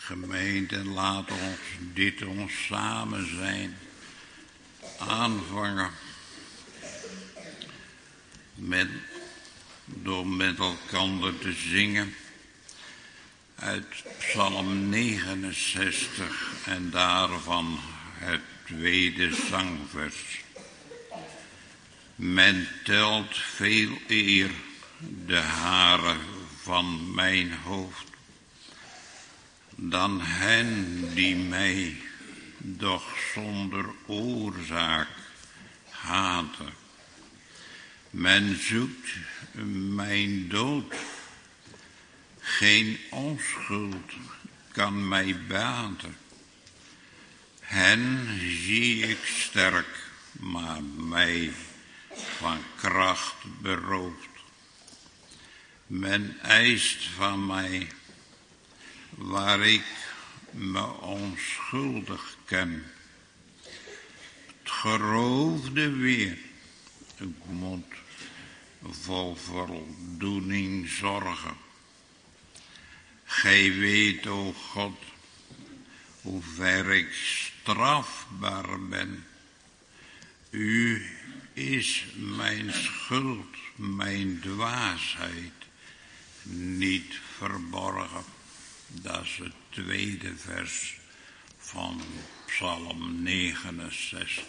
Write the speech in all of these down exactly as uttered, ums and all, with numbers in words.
Gemeente, laat ons dit ons samen zijn aanvangen met, door met elkaar te zingen uit Psalm negenenzestig en daarvan het tweede zangvers. Men telt veel eer de haren van mijn hoofd dan hen die mij doch zonder oorzaak haten. Men zoekt mijn dood, geen onschuld kan mij baten. Hen zie ik sterk, maar mij van kracht beroofd. Men eist van mij, waar ik me onschuldig ken. Het geroofde weer, ik moet vol voldoening zorgen. Gij weet, o God, hoe ver ik strafbaar ben. U is mijn schuld, mijn dwaasheid niet verborgen. Dat is het tweede vers van Psalm negenenzestig.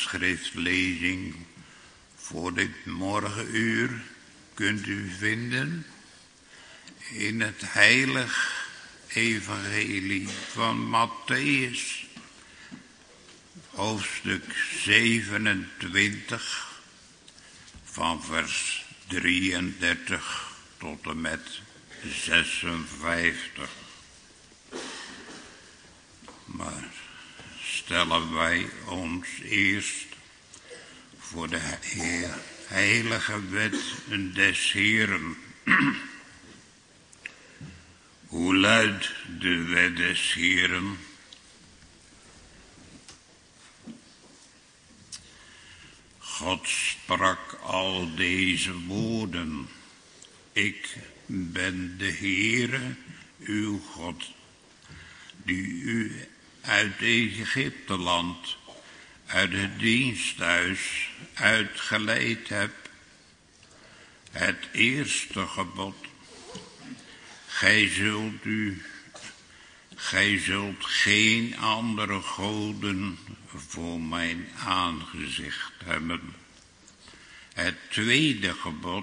schriftlezing voor dit morgenuur kunt u vinden in het heilig evangelie van Mattheüs, hoofdstuk zevenentwintig, van vers drieëndertig tot en met zesenvijftig. Maar stellen wij ons eerst voor de heilige wet des Heeren. Hoe luidt de wet des Heeren? God sprak al deze woorden: ik ben de Heere, uw God, die u uit Egypteland, uit het diensthuis uitgeleid heb. Het eerste gebod: gij zult u, gij zult geen andere goden voor mijn aangezicht hebben. Het tweede gebod: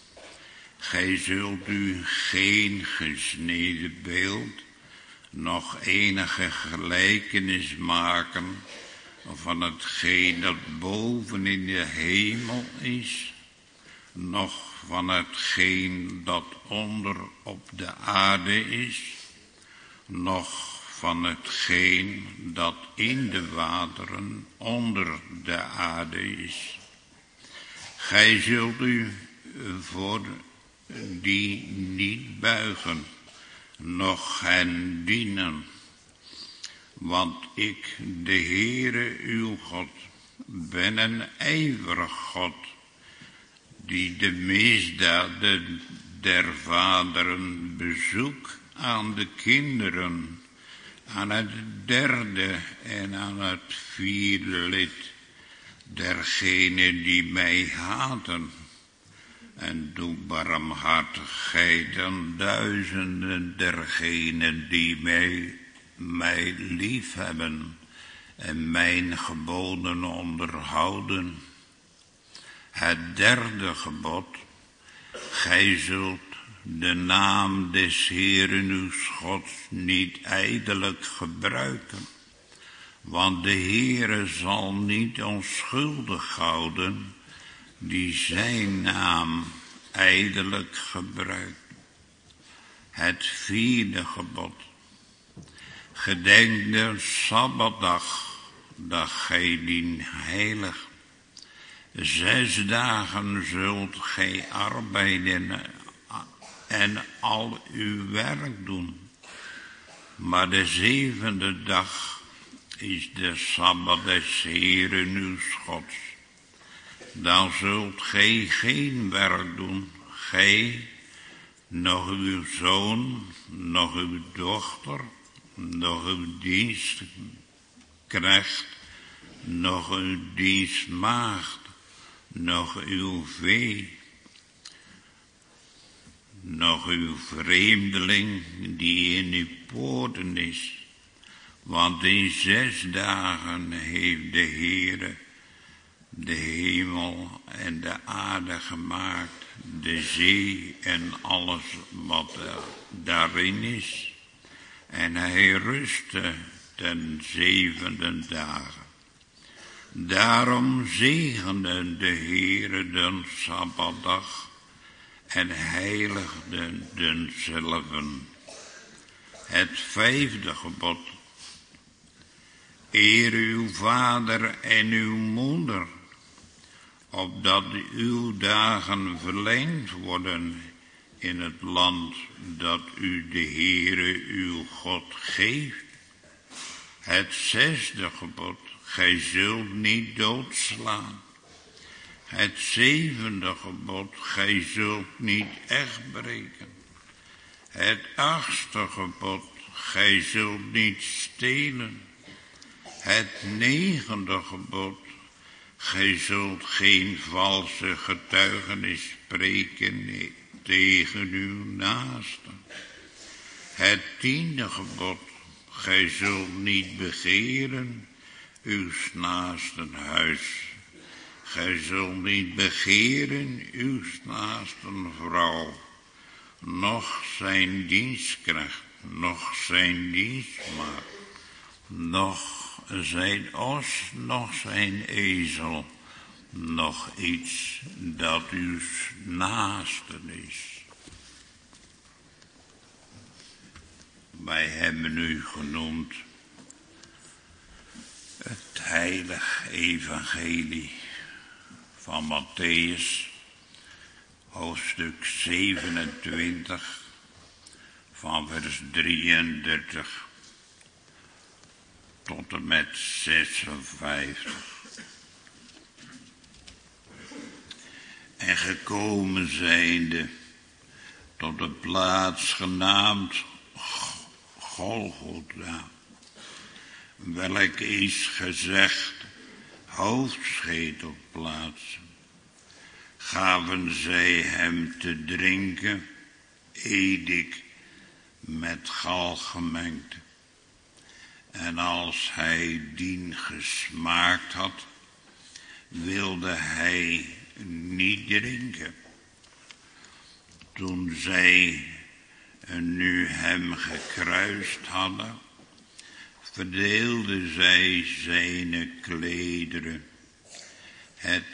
gij zult u geen gesneden beeld, nog enige gelijkenis maken van hetgeen dat boven in de hemel is, noch van hetgeen dat onder op de aarde is, noch van hetgeen dat in de wateren onder de aarde is. Gij zult u voor die niet buigen, noch hen dienen. Want ik, de Heere uw God, ben een ijverig God, die de misdaden der vaderen bezoek aan de kinderen, aan het derde en aan het vierde lid dergenen die mij haten, en doe barmhartigheid aan duizenden dergenen die mij, mij lief hebben en mijn geboden onderhouden. Het derde gebod: gij zult de naam des Heeren uw Gods niet ijdelijk gebruiken, want de Heere zal niet onschuldig houden die zijn naam ijdelijk gebruikt. Het vierde gebod: gedenk de Sabbatdag, dat gij dien heilig. Zes dagen zult gij arbeiden en al uw werk doen, maar de zevende dag is de Sabbat des Heeren uw Gods. Dan zult gij geen werk doen, gij, nog uw zoon, nog uw dochter, nog uw dienstknecht, nog uw dienstmaagd, nog uw vee, nog uw vreemdeling die in uw poorten is. Want in zes dagen heeft de Heere de hemel en de aarde gemaakt, de zee en alles wat er daarin is. En hij rustte ten zevende dagen. Daarom zegende de Heere den Sabbatdag en heiligde denzelven. Het vijfde gebod: eer uw vader en uw moeder, opdat uw dagen verlengd worden in het land dat u de Heere uw God geeft. Het zesde gebod: gij zult niet doodslaan. Het zevende gebod: gij zult niet echt breken. Het achtste gebod: gij zult niet stelen. Het negende gebod: gij zult geen valse getuigenis spreken tegen uw naaste. Het tiende gebod: gij zult niet begeren uw naasten huis. Gij zult niet begeren uw naasten vrouw, noch zijn dienstknecht, noch zijn dienstmaagd, noch zijn os, noch zijn ezel, nog iets dat uw naasten is. Wij hebben u genoemd het heilig evangelie van Mattheüs, hoofdstuk zevenentwintig, van vers drieëndertig tot en met zesenvijftig. En gekomen zijnde tot de plaats genaamd Golgotha, welk is gezegd hoofdschetelplaats, gaven zij hem te drinken edik met gal gemengd. En als hij dien gesmaakt had, wilde hij niet drinken. Toen zij nu hem gekruist hadden, verdeelden zij zijn klederen, het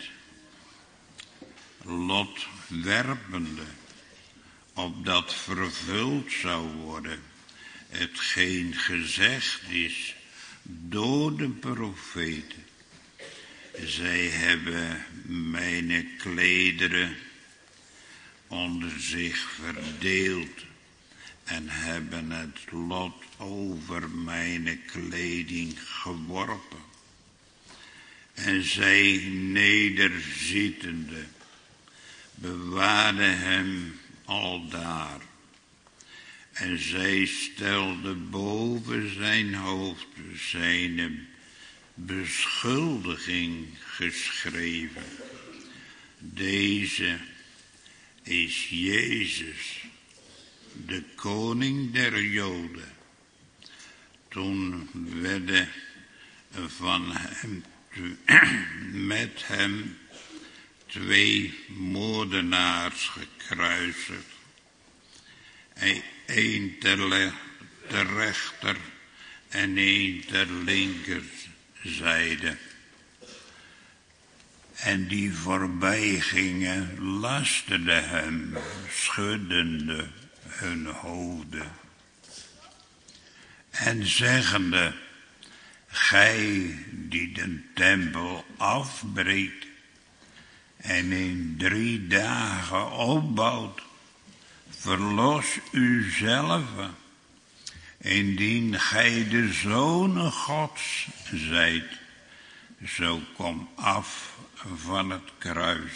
lot werpende, opdat vervuld zou worden hetgeen gezegd is door de profeten. Zij hebben mijn klederen onder zich verdeeld en hebben het lot over mijn kleding geworpen. En zij nederzittende bewaarden hem aldaar. En zij stelde boven zijn hoofd zijn beschuldiging geschreven. Deze is Jezus, de koning der Joden. Toen werden van hem, met hem twee moordenaars gekruisigd. Eén ter, ter rechter en één ter linkerzijde. En die voorbij gingen, lasterden hem, schuddende hun hoofden. En zeggende, gij die de tempel afbreekt en in drie dagen opbouwt, verlos uzelf, indien gij de zonen Gods zijt, zo kom af van het kruis.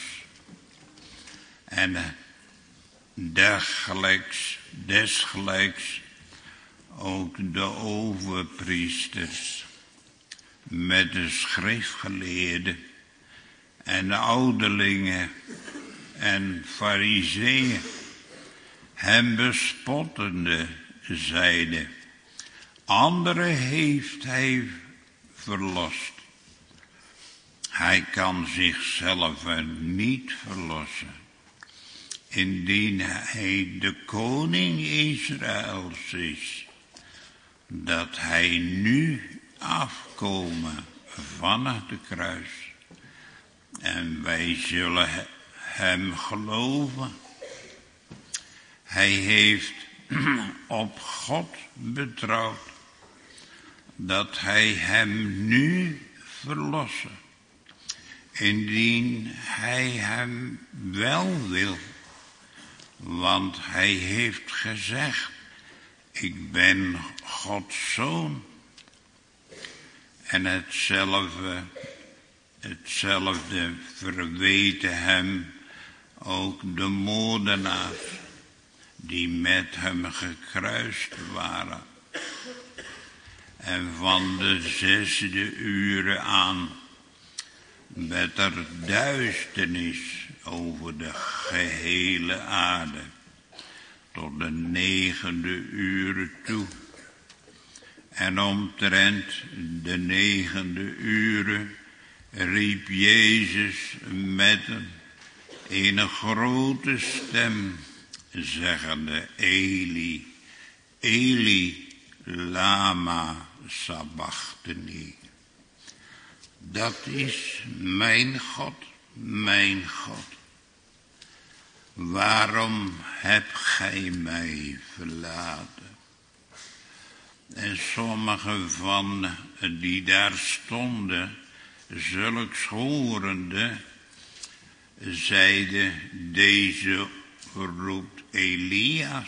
En desgelijks, desgelijks ook de overpriesters met de schriftgeleerden en de ouderlingen en farizeeën hem bespottende zeiden, anderen heeft hij verlost. Hij kan zichzelf niet verlossen, indien hij de koning Israëls is, dat hij nu afkomen van het kruis. En wij zullen hem geloven. Hij heeft op God betrouwd, dat hij hem nu verlossen, indien hij hem wel wil. Want hij heeft gezegd, ik ben Gods zoon. En hetzelfde, hetzelfde verweten hem ook de moordenaars die met hem gekruist waren. En van de zesde uren aan werd er duisternis over de gehele aarde tot de negende uren toe. En omtrent de negende ure riep Jezus met een grote stem, zeggende: Eli, Eli, lama sabachthani. Dat is mijn God, mijn God. Waarom hebt gij mij verlaten? En sommigen van die daar stonden, zulks horende, zeiden: deze roept Elias.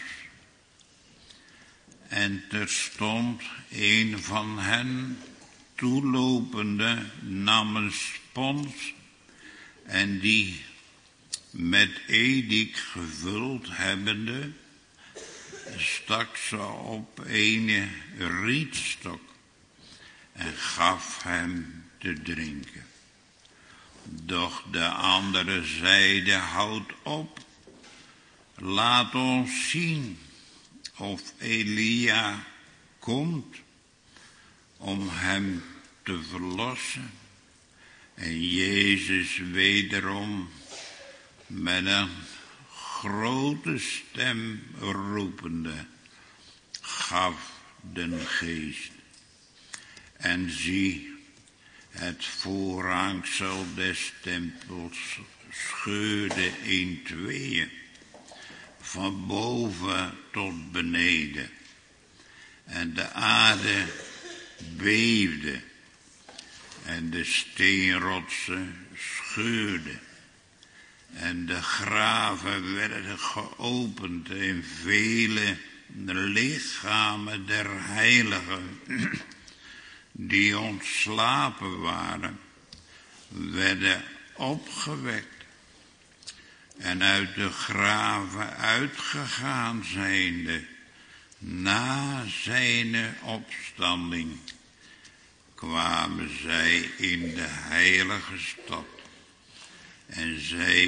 En terstond een van hen, toelopende, nam een spons en die met edik gevuld hebbende, stak ze op een rietstok en gaf hem te drinken. Doch de andere zeide: houd op, laat ons zien of Elia komt om hem te verlossen. En Jezus wederom met een grote stem roepende gaf den geest. En zie, het voorhangsel des tempels scheurde in tweeën, van boven tot beneden. En de aarde beefde en de steenrotsen scheurden. En de graven werden geopend en vele lichamen der heiligen die ontslapen waren, werden opgewekt. En uit de graven uitgegaan zijnde, na zijn opstanding, kwamen zij in de heilige stad. En zij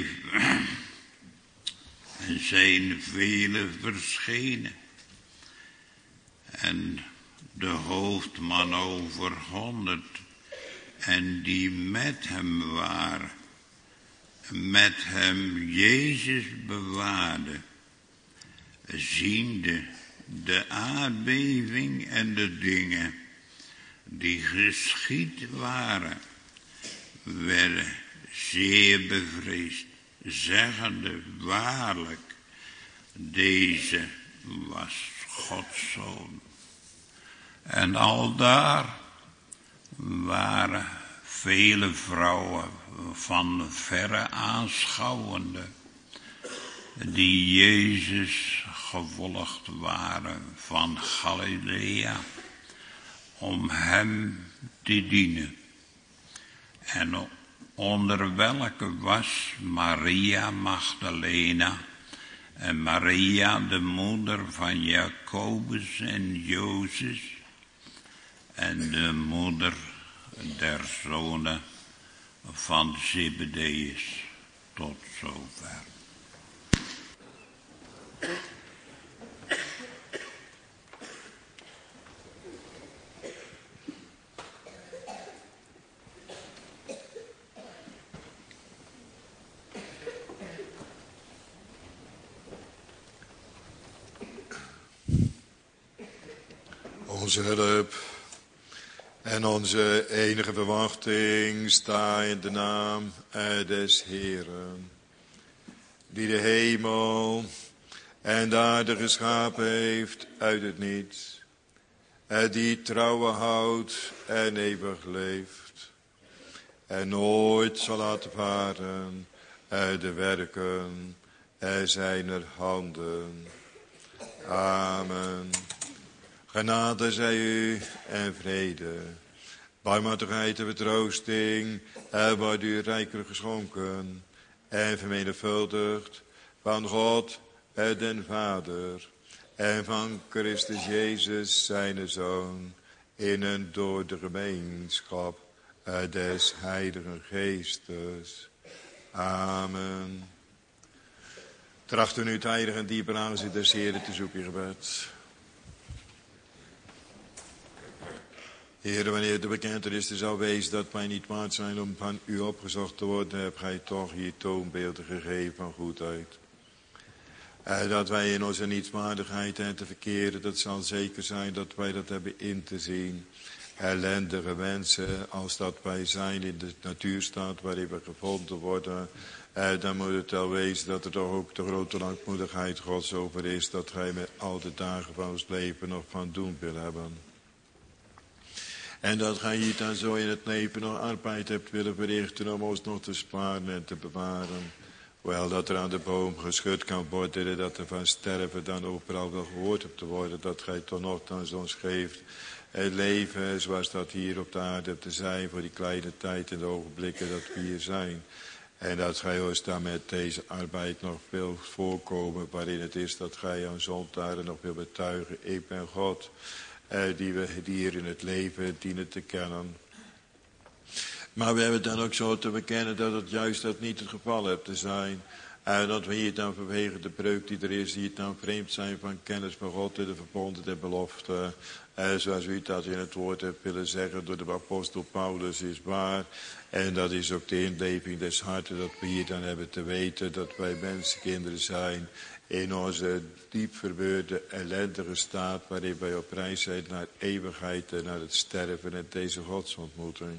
en zijn vele verschenen. En de hoofdman over honderd, en die met hem waren, met hem Jezus bewaarde, ziende de aardbeving en de dingen die geschied waren, werden zeer bevreesd, zeggende: waarlijk, deze was Gods zoon. En aldaar waren vele vrouwen van verre aanschouwende, die Jezus gevolgd waren van Galilea, om hem te dienen. En onder welke was Maria Magdalena en Maria de moeder van Jacobus en Jozef en de moeder der zonen van Zebedeus. Tot zover. Onze hulp en onze enige verwachting sta in de naam des Heeren, die de hemel en de aarde geschapen heeft uit het niets, en die trouwe houdt en eeuwig leeft, en nooit zal laten varen uit de werken zijner handen. Amen. Genade zij u en vrede, barmhartigheid en vertroosting, er wordt u rijkelijk geschonken en vermenigvuldigd van God en den Vader en van Christus Jezus zijn Zoon, in en door de gemeenschap des Heiligen Geestes. Amen. Trachten nu het heilige en diepe aangezicht des Heren te zoeken in gebed. Heer, wanneer de bekentenis er zou wezen dat wij niet waard zijn om van u opgezocht te worden, hebt gij toch hier toonbeelden gegeven van goedheid. En dat wij in onze nietswaardigheid en te verkeren, dat zal zeker zijn dat wij dat hebben in te zien. Ellendige mensen, als dat wij zijn in de natuurstaat waarin we gevonden worden, eh, dan moet het wel wezen dat er toch ook de grote langmoedigheid Gods over is, dat gij met al de dagen van ons leven nog van doen wil hebben. En dat gij hier dan zo in het leven nog arbeid hebt willen verrichten om ons nog te sparen en te bewaren. Wel dat er aan de boom geschud kan worden, dat er van sterven dan overal wel gehoord hebt te worden, dat gij toch nogthans ons geeft het leven zoals dat hier op de aarde te zijn voor die kleine tijd en de ogenblikken dat we hier zijn. En dat gij ons dan met deze arbeid nog wil voorkomen, waarin het is dat gij aan zondaren nog wil betuigen, ik ben God, eh, die we hier in het leven dienen te kennen. Maar we hebben dan ook zo te bekennen dat het juist dat niet het geval hebt te zijn. En dat we hier dan vanwege de breuk die er is, hier dan vreemd zijn van kennis van God en de verbonden der belofte. En zoals u dat in het woord hebt willen zeggen door de apostel Paulus is waar. En dat is ook de inleving des harten dat we hier dan hebben te weten dat wij mensenkinderen zijn in onze diep verbeurde, ellendige staat waarin wij op reis zijn naar eeuwigheid en naar het sterven en deze godsontmoeting.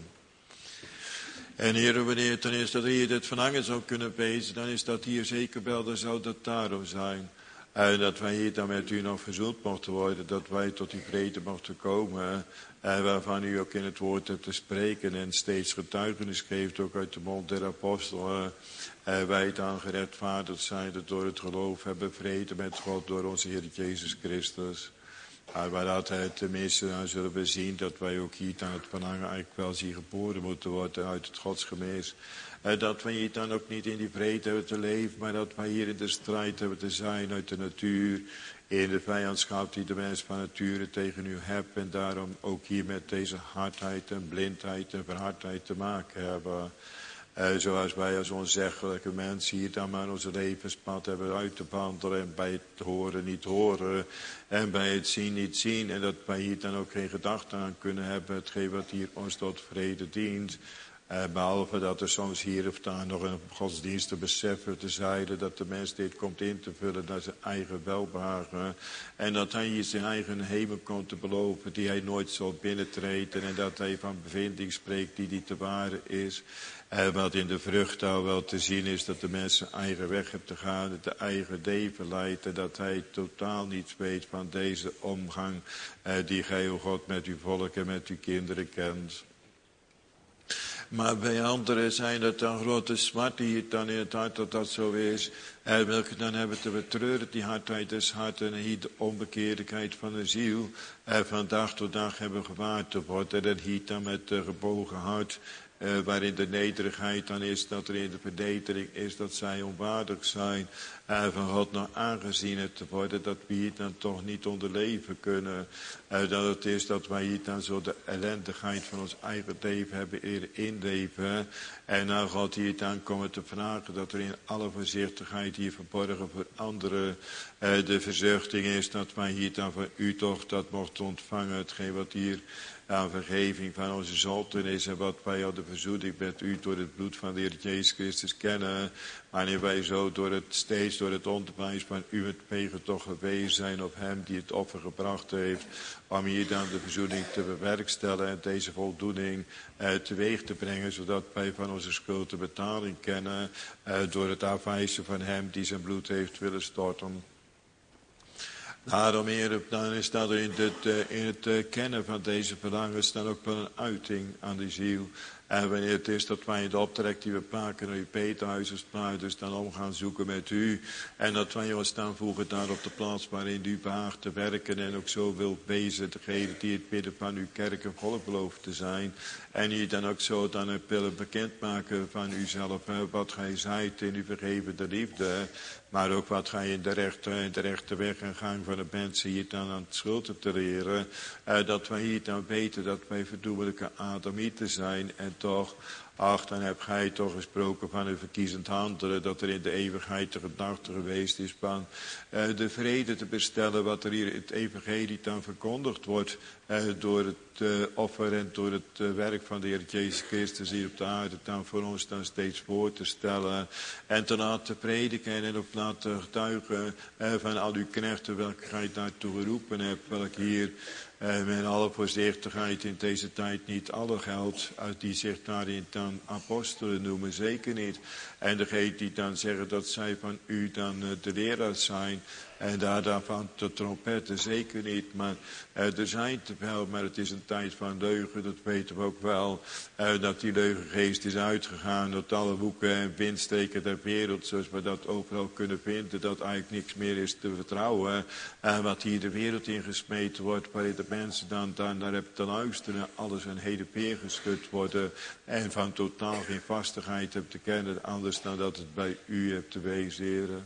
En Heer, wanneer het dan is dat hier dit verlangen zou kunnen wezen, dan is dat hier zeker wel, dan zou dat daarom zijn. En dat wij hier dan met u nog verzoend mochten worden, dat wij tot die vrede mochten komen. En waarvan u ook in het woord hebt te spreken en steeds getuigenis geeft, ook uit de mond der apostelen. En wij dan gerechtvaardigd zijn, dat door het geloof hebben vrede met God door onze Heer Jezus Christus. Maar waar dat tenminste, dan zullen we zien dat wij ook hier aan het verlangen eigenlijk wel zien geboren moeten worden uit het godsgemis. Dat wij hier dan ook niet in die vrede hebben te leven, maar dat wij hier in de strijd hebben te zijn uit de natuur. In de vijandschap die de mens van nature tegen u hebt. En daarom ook hier met deze hardheid en blindheid en verhardheid te maken hebben. Uh, zoals wij als onzeggelijke mensen hier dan maar onze levenspad hebben uit te wandelen. En bij het horen niet horen. En bij het zien niet zien. En dat wij hier dan ook geen gedachte aan kunnen hebben. Hetgeen wat hier ons tot vrede dient. Uh, behalve dat er soms hier of daar nog een godsdienst te beseffen te zijde. Dat de mens dit komt in te vullen naar zijn eigen welbehagen. En dat hij hier zijn eigen hemel komt te beloven die hij nooit zal binnentreden. En dat hij van bevinding spreekt die niet te ware is. En wat in de vruchttaal wel te zien is dat de mens zijn eigen weg heeft te gaan, dat de eigen leven leidt en dat hij totaal niets weet van deze omgang eh, die gij, o God, met uw volk en met uw kinderen kent. Maar bij anderen zijn het dan grote smart die het dan in het hart dat dat zo is. En welke dan hebben te betreuren die hardheid des harten en hier de onbekeerdheid van de ziel. En van dag tot dag hebben gewaard te worden en hier dan met de gebogen hart. Uh, waarin de nederigheid dan is, dat er in de vernedering is, dat zij onwaardig zijn. Uh, van God nog aangezien te worden, dat we hier dan toch niet onderleven kunnen. Uh, dat het is dat wij hier dan zo de ellendigheid van ons eigen leven hebben eerder inleven. En naar God hier dan komen te vragen dat er in alle voorzichtigheid hier verborgen voor anderen uh, de verzuchting is, dat wij hier dan van u toch dat mochten ontvangen, hetgeen wat hier aan vergeving van onze zonden is en wat wij al de verzoening met u door het bloed van de Heer Jezus Christus kennen. Wanneer wij zo door het, steeds door het onderwijs van u het wegen toch gewezen zijn op hem die het offer gebracht heeft. Om hier dan de verzoening te bewerkstelligen en deze voldoening eh, teweeg te brengen. Zodat wij van onze schuld de betaling kennen eh, door het afwijzen van hem die zijn bloed heeft willen storten. Daarom, Heer, dan is dat in het, in het kennen van deze verlangens dan ook wel een uiting aan de ziel. En wanneer het is dat wij in de optrek die we maken naar uw Peterhuis als dus dan om gaan zoeken met u. En dat wij ons dan voegen daar op de plaats waarin u behaagt te werken en ook zo wilt wezen. Degene die het midden van uw kerk en volk belooft te zijn. En u dan ook zo dan willen bekendmaken van uzelf. Wat gij zijt in uw vergevende liefde. Maar ook wat gij in de rechte, in de rechte weg en gang van de mensen hier dan aan het schulden te leren. Uh, dat wij hier dan weten dat wij verdoemelijke Adamieten zijn. En toch Ach, dan heb gij toch gesproken van een verkiezend handelen, dat er in de eeuwigheid de gedachte geweest is van uh, de vrede te bestellen, wat er hier het evangelie dan verkondigd wordt, uh, door het uh, offer en door het uh, werk van de Heer Jezus Christus hier op de aarde, dan voor ons dan steeds voor te stellen en te laten prediken en op laten getuigen uh, van al uw knechten, welke gij daartoe geroepen hebt, welke hier Uh, met alle voorzichtigheid in deze tijd niet alle geldt, uit die zich daarin dan apostelen noemen, zeker niet. En degene die dan zeggen dat zij van u dan uh, de leraars zijn, en daar daarvan de trompetten, zeker niet. Maar uh, er zijn te veel, maar het is een tijd van leugen, dat weten we ook wel. Uh, dat die leugengeest is uitgegaan tot alle hoeken en windstreken der wereld, zoals we dat overal kunnen vinden, dat eigenlijk niks meer is te vertrouwen. En uh, wat hier de wereld in gesmeten wordt, waarin de mensen dan, dan naar hebben te luisteren, alles een heen en weer geschud worden en van totaal geen vastigheid hebben te kennen, anders dan dat het bij u hebt te wezen, heren.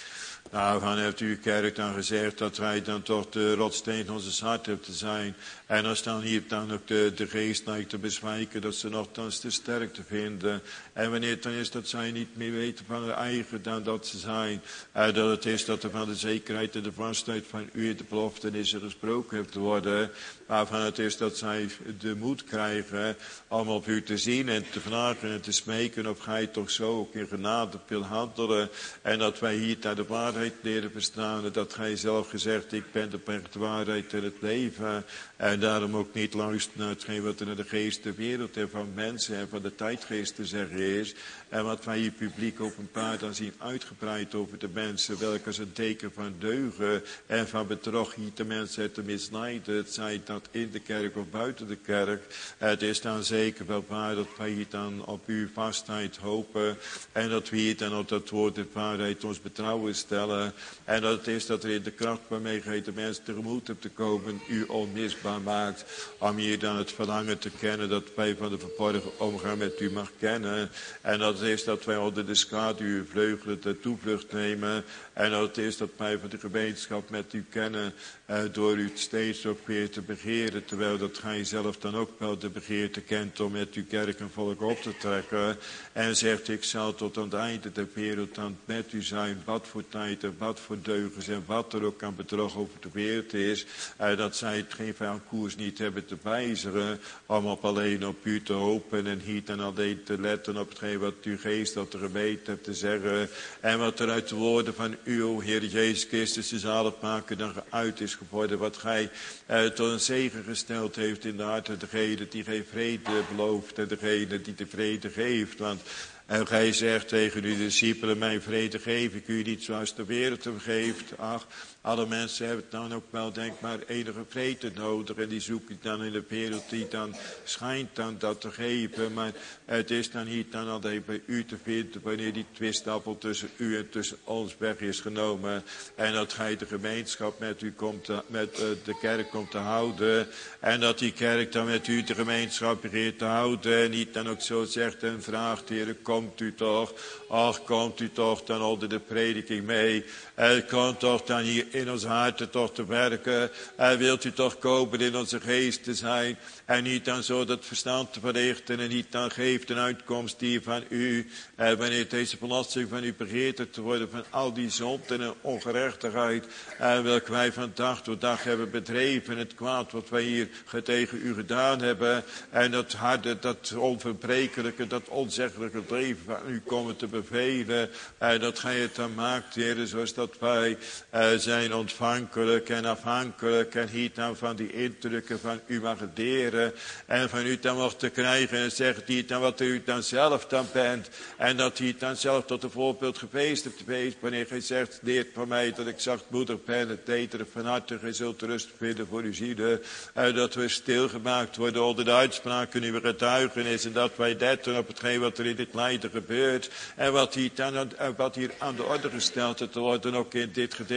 Nou, van heeft uw kerk dan gezegd dat wij dan toch de rotsteen van ons hart hebben te zijn. En als dan hier dan ook de, de geest lijkt te bezwijken, dat ze nogthans te sterk te vinden. En wanneer het dan is dat zij niet meer weten van hun eigen dan dat ze zijn. En dat het is dat er van de zekerheid en de vastheid van u de belofte is er gesproken heeft te worden. Waarvan het is dat zij de moed krijgen om op u te zien en te vragen en te smeken of gij toch zo ook in genade wil handelen. En dat wij hier naar de waarheid leren verstaan. Dat gij zelf gezegd, ik ben de weg, de waarheid en het leven. En daarom ook niet luisteren naar hetgeen wat er naar de geest der wereld en van mensen en van de tijdgeest te zeggen is. En wat wij hier publiek openbaar dan zien uitgebreid over de mensen, welke als een teken van deugen en van bedrog hier de mensen te misleiden. Het zij dat in de kerk of buiten de kerk. Het is dan zeker wel waar dat wij hier dan op uw vastheid hopen. En dat we hier dan op dat woord de waarheid ons betrouwen stellen. En dat het is dat er in de kracht waarmee gij de mensen tegemoet hebt te komen, u onmisbaar maakt. Om hier dan het verlangen te kennen dat wij van de verborgen omgang met u mag kennen. En dat het is dat wij onder de schaduw uw vleugelen de toevlucht nemen. En dat het is dat wij van de gemeenschap met u kennen. Uh, door u steeds ook weer te begeren. Terwijl dat gij zelf dan ook wel de begeerte kent om met uw kerk en volk op te trekken. En zegt, ik zal tot aan het einde der wereld dan met u zijn. Wat voor tijd en wat voor deugens en wat er ook aan bedrog over de wereld is. Uh, dat zij het geen van koers niet hebben te wijzigen. Om op alleen op u te hopen en hier dan alleen te letten op hetgeen wat uw geest dat er geweten hebt te zeggen. En wat er uit de woorden van uw Heer Jezus Christus de zaligmaker dan geuit is geworden. Wat gij uh, tot een zegen gesteld heeft in de harten degene die geen vrede belooft en degene die de vrede geeft. Want en gij zegt tegen uw discipelen, mijn vrede geef ik u niet zoals de wereld hem geeft. Ach, alle mensen hebben dan ook wel, denk maar, enige vrede nodig. En die zoeken dan in de wereld die dan schijnt dan dat te geven. Maar het is dan niet dan alleen bij u te vinden wanneer die twistappel tussen u en tussen ons weg is genomen. En dat gij de gemeenschap met u komt, te, met uh, de kerk komt te houden. En dat die kerk dan met u de gemeenschap begint te houden. En niet dan ook zo zegt en vraagt, Heer, komt u toch? Ach, komt u toch dan onder de prediking mee? En komt toch dan hier in ons harten toch te werken. En wilt u toch komen in onze geest te zijn. En niet dan zo dat verstand te verrichten. En niet dan geeft een uitkomst die van u. En wanneer deze belasting van u begeert te worden. Van al die zonden en ongerechtigheid. En welke wij van dag tot dag hebben bedreven. Het kwaad wat wij hier tegen u gedaan hebben. En dat harde, dat onverbrekelijke, dat onzeggelijke leven van u komen te bevelen. En dat gij het dan maakt, Heer, zoals dat wij uh, zijn ontvankelijk en afhankelijk. En hier dan van die indrukken van u mag deren. En van u dan mocht te krijgen. En zegt hier dan wat u dan zelf dan bent. En dat hij dan zelf tot een voorbeeld geweest hebt geweest. Wanneer gij zegt, leert van mij dat ik zachtmoedig ben. Het tederig van harte. Gij zult rust vinden voor uw zielen. Uh, dat we stilgemaakt worden onder de uitspraken uw getuigenis. En dat wij letten op hetgeen wat er in dit lijden gebeurt. En wat hier, dan, uh, wat hier aan de orde gesteld te worden. Ook in dit gedeelte weer.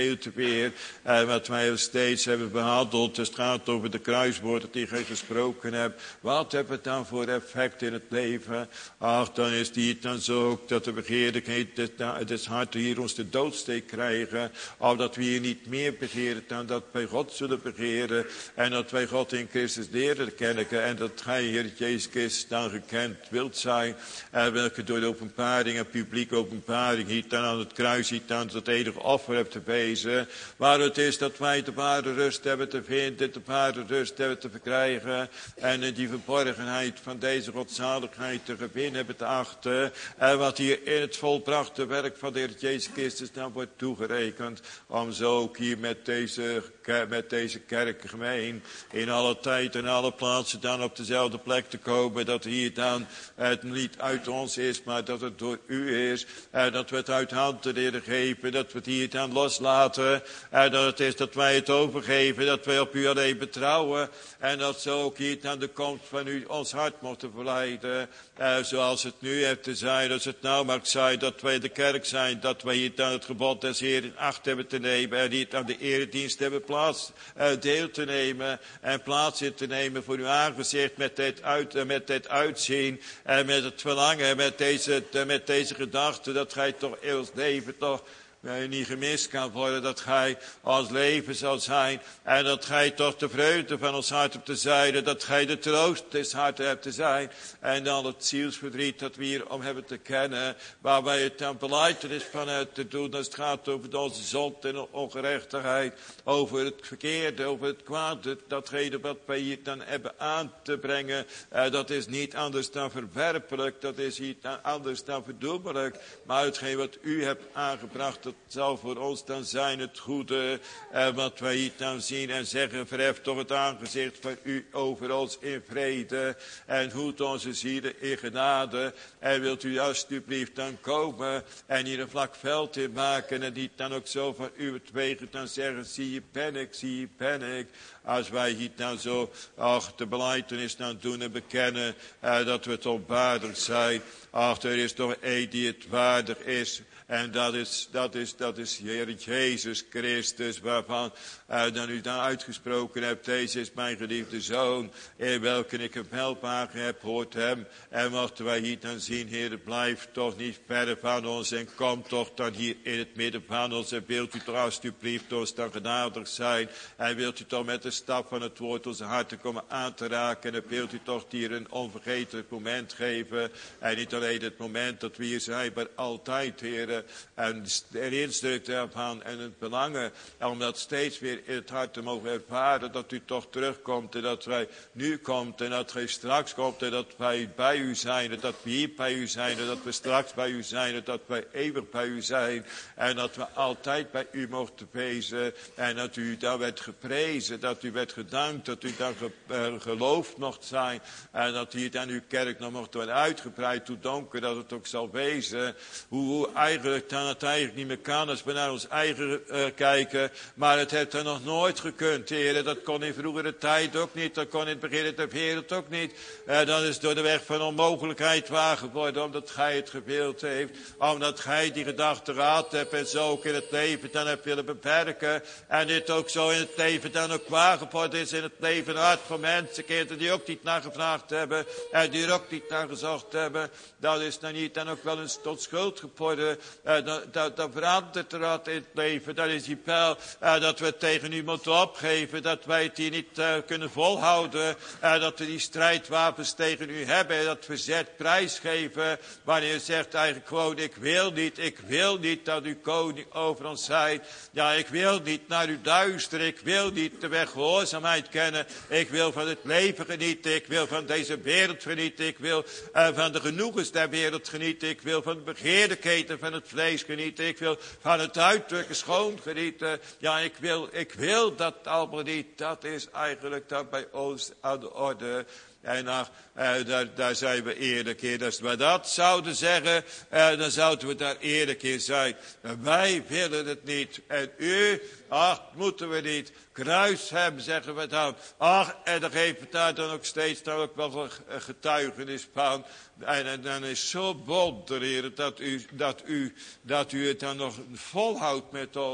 Heer. En wat wij al steeds hebben behandeld, het gaat over de kruiswoorden die gij gesproken hebt. Wat heeft het dan voor effect in het leven? Ach, dan is die dan zo ook dat de begeerlijkheid des harten hier ons de doodsteek krijgen. Of dat we hier niet meer begeren dan dat wij God zullen begeren. En dat wij God in Christus leren kennen. En dat gij, Heer Jezus Christus, dan gekend wilt zijn. En welke door de openbaring en publieke openbaring hier dan aan het kruis hier dan tot enige offer hebt te wezen. Waar het is dat wij de ware rust hebben te vinden, de ware rust hebben te verkrijgen. En in die verborgenheid van deze godzaligheid te gewinnen hebben te achten. En wat hier in het volbrachte werk van de Heer Jezus Christus dan wordt toegerekend. Om zo ook hier met deze, met deze kerk gemeen in alle tijd en alle plaatsen dan op dezelfde plek te komen. Dat hier dan het niet uit ons is, maar dat het door u is. En dat we het uit handen leren geven. Dat we het hier dan loslaten. En dat het is dat wij het overgeven. Dat wij op u alleen betrouwen. En dat zo ook hier dan de komst van u ons hart mochten verleiden. En zoals het nu heeft te zijn. Als het nou mag zijn dat wij de kerk zijn. Dat wij hier dan het gebod des Heeren in acht hebben te nemen. En hier aan de eredienst hebben plaats uh, deel te nemen. En plaats in te nemen voor uw aangezicht. Met dit, uit, uh, met dit uitzien. En met het verlangen. Met deze, uh, met deze gedachte. Dat gij toch in ons leven toch uh, niet gemist kan worden. Dat gij ons leven zal zijn. En dat gij toch de vreugde van ons hart hebt te zijn. Dat gij de troost des harten hebt te zijn. En dan het zielsverdriet dat we hier om hebben te kennen. Waar wij het dan belijdenis vanuit te doen. Als het gaat over onze zonde en ongerechtigheid. Over het verkeerde, over het kwade. Datgene wat wij hier dan hebben aan te brengen. Uh, dat is niet anders dan verwerpelijk. Dat is niet anders dan verdoemelijk. Maar hetgeen wat u hebt aangebracht. Dat zal voor ons dan zijn het goede. Uh, wat wij hier dan zien en zeggen. Verhef toch het aangezicht van u over ons in vrede. En hoed onze zielen in genade. En wilt u alstublieft dan komen. En hier een vlak veld in maken. En die dan ook zo van uw wegen dan zeggen. Zie je ben ik, zie je ben ik. Als wij hier dan zo ach, de belijdenis dan doen en bekennen. Uh, dat we toch waardig zijn. Ach, er is toch één die het waardig is. En dat is, dat is, dat is Heer Jezus Christus, waarvan uh, dan u dan uitgesproken hebt, deze is mijn geliefde Zoon, in welke ik hem welbehagen heb, hoort hem. En mochten wij hier dan zien, Heer, blijf toch niet verder van ons en kom toch dan hier in het midden van ons. En wilt u toch alstublieft ons dan genadig zijn. En wilt u toch met de stap van het woord onze harten komen aan te raken. En wilt u toch hier een onvergetelijk moment geven. En niet alleen het moment dat we hier zijn, maar altijd, Heer. En de indruk daarvan en het belangen om dat steeds weer in het hart te mogen ervaren. Dat u toch terugkomt en dat wij nu komt en dat gij straks komt en dat wij bij u zijn. En dat we hier bij u zijn en dat we straks bij u zijn en dat wij eeuwig bij u zijn. En dat we altijd bij u mochten wezen. En dat u dan werd geprezen, dat u werd gedankt, dat u dan ge, uh, geloofd mocht zijn. En dat hier dan uw kerk nog mocht worden uitgebreid toe donker dat het ook zal wezen. Hoe, hoe eigenlijk dan het eigenlijk niet meer kan als we naar ons eigen uh, kijken. Maar het heeft er nog nooit gekund, Heer. Dat kon in vroegere tijd ook niet. Dat kon in het begin der wereld ook niet. Uh, dat is door de weg van onmogelijkheid waar geworden. Omdat gij het gewild heeft. Omdat gij die gedachte gehad hebt. En zo ook in het leven dan hebt willen beperken. En dit ook zo in het leven dan ook waar geworden is. In het leven hart van mensen. Kinderen die ook niet naar gevraagd hebben. En die er ook niet naar gezocht hebben. Dat is dan niet dan ook wel eens tot schuld geworden. Uh, dat, dat, dat verandert er wat in het leven. Dat is die pijl uh, dat we het tegen u moeten opgeven. Dat wij het hier niet uh, kunnen volhouden. Uh, dat we die strijdwapens tegen u hebben. Dat verzet prijsgeven. Wanneer u zegt eigenlijk gewoon ik wil niet. Ik wil niet dat u koning over ons zijt. Ja, ik wil niet naar u duisteren. Ik wil niet de weg gehoorzaamheid kennen. Ik wil van het leven genieten. Ik wil van deze wereld genieten. Ik wil uh, van de genoegens der wereld genieten. Ik wil van de begeerlijkheden van het vlees genieten. Ik wil van het uiterlijke schoon genieten. Ja, ik wil, ik wil dat allemaal niet. Dat is eigenlijk dat bij ons aan de orde. En ach, eh, daar, daar zijn we eerlijk in. Als we dat zouden zeggen, eh, dan zouden we daar eerlijk in zijn. Maar wij willen het niet. En u, ach, moeten we niet. Kruis hem, zeggen we dan. Ach, en dan geeft het daar dan ook steeds dan ook wel een getuigenis van. En, en dan is zo wonder, Heer, dat u, dat, u, dat u het dan nog volhoudt met ons.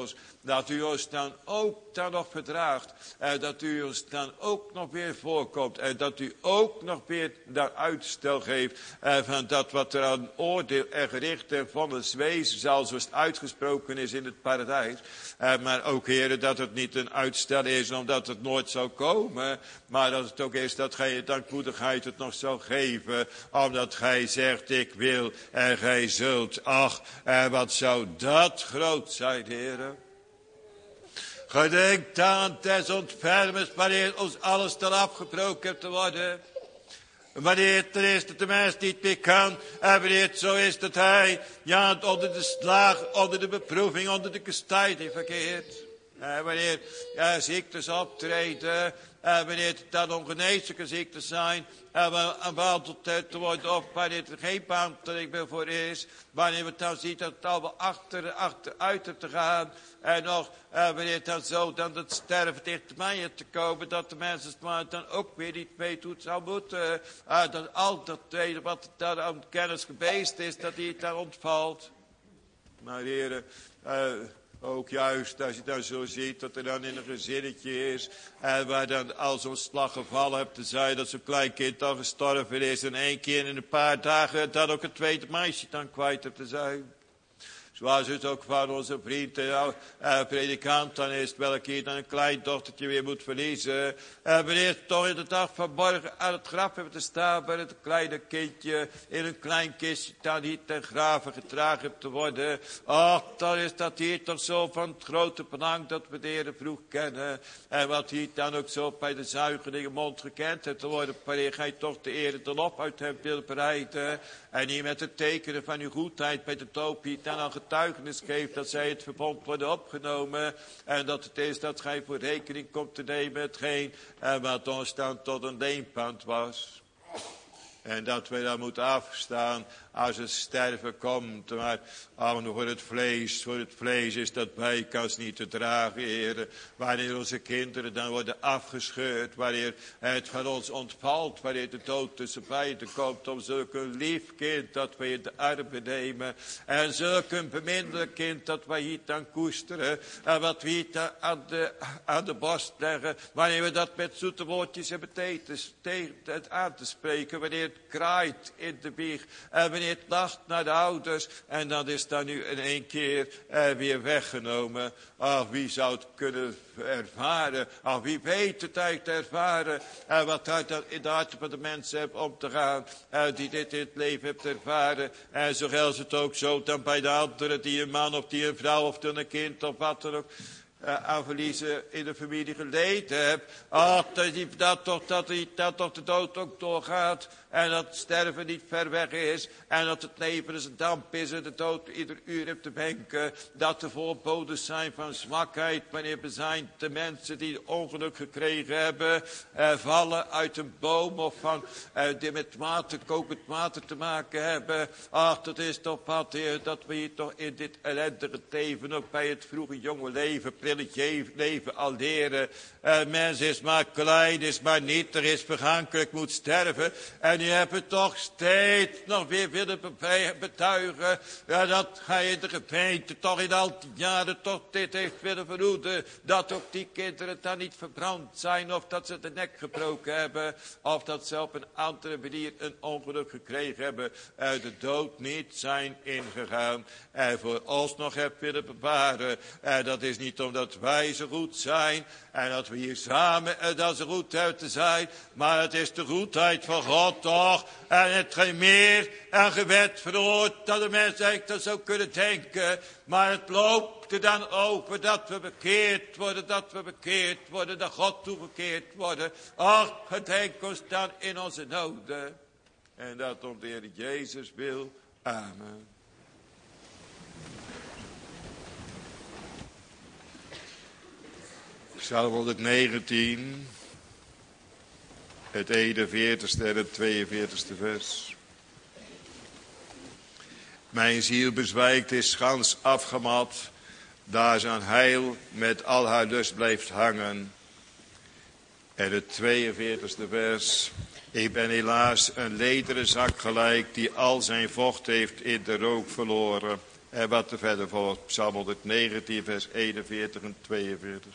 Dat u ons dan ook dan nog verdraagt. En dat u ons dan ook nog weer voorkomt. En dat u ook nog weer daar uitstel geeft. En van dat wat er aan oordeel en gericht en vonnis wezen zal. Zoals het uitgesproken is in het paradijs. En maar ook heren dat het niet een uitstel is omdat het nooit zou komen. Maar dat het ook is dat gij je dankmoedigheid het nog zal geven. Omdat gij zegt ik wil en gij zult. Ach, en wat zou dat groot zijn heren. Gedenk aan des ontfermers, wanneer ons alles ten afgebroken hebt te worden. Wanneer het er is dat de mens niet meer kan. En wanneer het zo is dat hij ja, onder de slag, onder de beproeving, onder de kastijding verkeert. En wanneer ja, ziektes optreden. En wanneer het dan ongeneeslijke ziektes zijn. En wel tot te worden of wanneer er geen behandeling meer voor is. Wanneer we dan zien dat het allemaal achter, achteruit hebt te gaan. En nog en wanneer het dan zo dan het sterven dichterbij je te komen. Dat de mensen het dan ook weer niet weet hoe het zou moeten. En dat al dat tweede wat dan aan kennis geweest is. Dat die het daar ontvalt. Maar heren. Uh, Ook juist als je dan zo ziet dat er dan in een gezinnetje is. En waar dan al zo'n slag gevallen hebt te zijn. Dat zo'n klein kind dan gestorven is. En één keer in een paar dagen dan ook een tweede meisje dan kwijt hebt te zijn. Zoals het ook van onze vriend en uh, predikant dan is. Welke hier dan een klein dochtertje weer moet verliezen. En wanneer het toch in de dag van morgen aan het graf hebben te staan. Bij het kleine kindje in een klein kistje dan niet ten graven gedragen hebt te worden. Och, dan is dat hier toch zo van het grote belang dat we de Heer vroeg kennen. En wat hier dan ook zo bij de zuigelinge mond gekend hebt te worden. Wanneer gij toch de eer de lof uit hem wil bereiden. En hier met het tekenen van uw goedheid bij de doop hier dan al getuigenis geeft dat zij het verbond worden opgenomen. En dat het is dat gij voor rekening komt te nemen hetgeen en wat ons dan tot een leenpand was. En dat wij dan moeten afstaan als het sterven komt. Maar oh, voor het vlees, voor het vlees is dat bijkans niet te dragen, heren. Wanneer onze kinderen dan worden afgescheurd. Wanneer het van ons ontvalt. Wanneer de dood tussen beiden komt. Om zulk een lief kind dat wij in de armen nemen. En zulk een beminnelijk kind dat wij hier dan koesteren. En wat we hier dan aan de, aan de borst leggen. Wanneer we dat met zoete woordjes hebben tegen, tegen het aan te spreken. Wanneer het kraait in de wieg. En wanneer het lacht naar de ouders. En dat is dan nu in één keer eh, weer weggenomen. Ach, wie zou het kunnen ervaren? Ach, wie weet het uit te ervaren? En wat uit dat in de harten van de mensen hebt om te gaan. En die dit in het leven hebt ervaren. En zo geldt het ook zo dan bij de anderen. Die een man of die een vrouw of dan een kind of wat dan ook. Uh, aan verliezen in de familie geleden heb. Ach, dat, dat, toch, dat, dat toch de dood ook doorgaat. En dat het sterven niet ver weg is. En dat het leven als een damp is. En de dood ieder uur hebt te wenken. Dat er voorbodes zijn van zwakheid. Wanneer we zijn de mensen die ongeluk gekregen hebben. Uh, vallen uit een boom. Of van uh, die met water, kokend water te maken hebben. Ach, dat is toch wat, Heer. Dat we hier toch in dit ellendige leven. Ook bij het vroege jonge leven. Prilletje leven al leren. Uh, mens is maar klein. Is maar niet. Er is vergankelijk moet sterven. En je hebt het toch steeds nog weer willen betuigen. Ja, dat gij in de gemeente toch in al die jaren toch dit heeft willen verhoeden. Dat ook die kinderen dan niet verbrand zijn. Of dat ze de nek gebroken hebben. Of dat ze op een andere manier een ongeluk gekregen hebben. Uit de dood niet zijn ingegaan. En voor ons nog hebt willen bewaren. En dat is niet omdat wij zo goed zijn. En dat we hier samen en dat ze goed hebben te zijn. Maar het is de goedheid van God toch. En het geen meer en gewet verhoort dat de mens eigenlijk dat zou kunnen denken. Maar het loopt er dan over dat we bekeerd worden. Dat we bekeerd worden. Dat God toegekeerd worden. Ach, gedenk ons dan in onze noden. En dat om de Heer Jezus wil. Amen. Psalm honderdnegentien, het eenenveertigste en het tweeënveertigste vers. Mijn ziel bezwijkt, is gans afgemat, daar ze aan heil met al haar lust blijft hangen. En het tweeënveertigste vers. Ik ben helaas een lederen zak gelijk, die al zijn vocht heeft in de rook verloren. En wat er verder volgt, Psalm honderdnegentien, vers eenenveertig en tweeënveertig.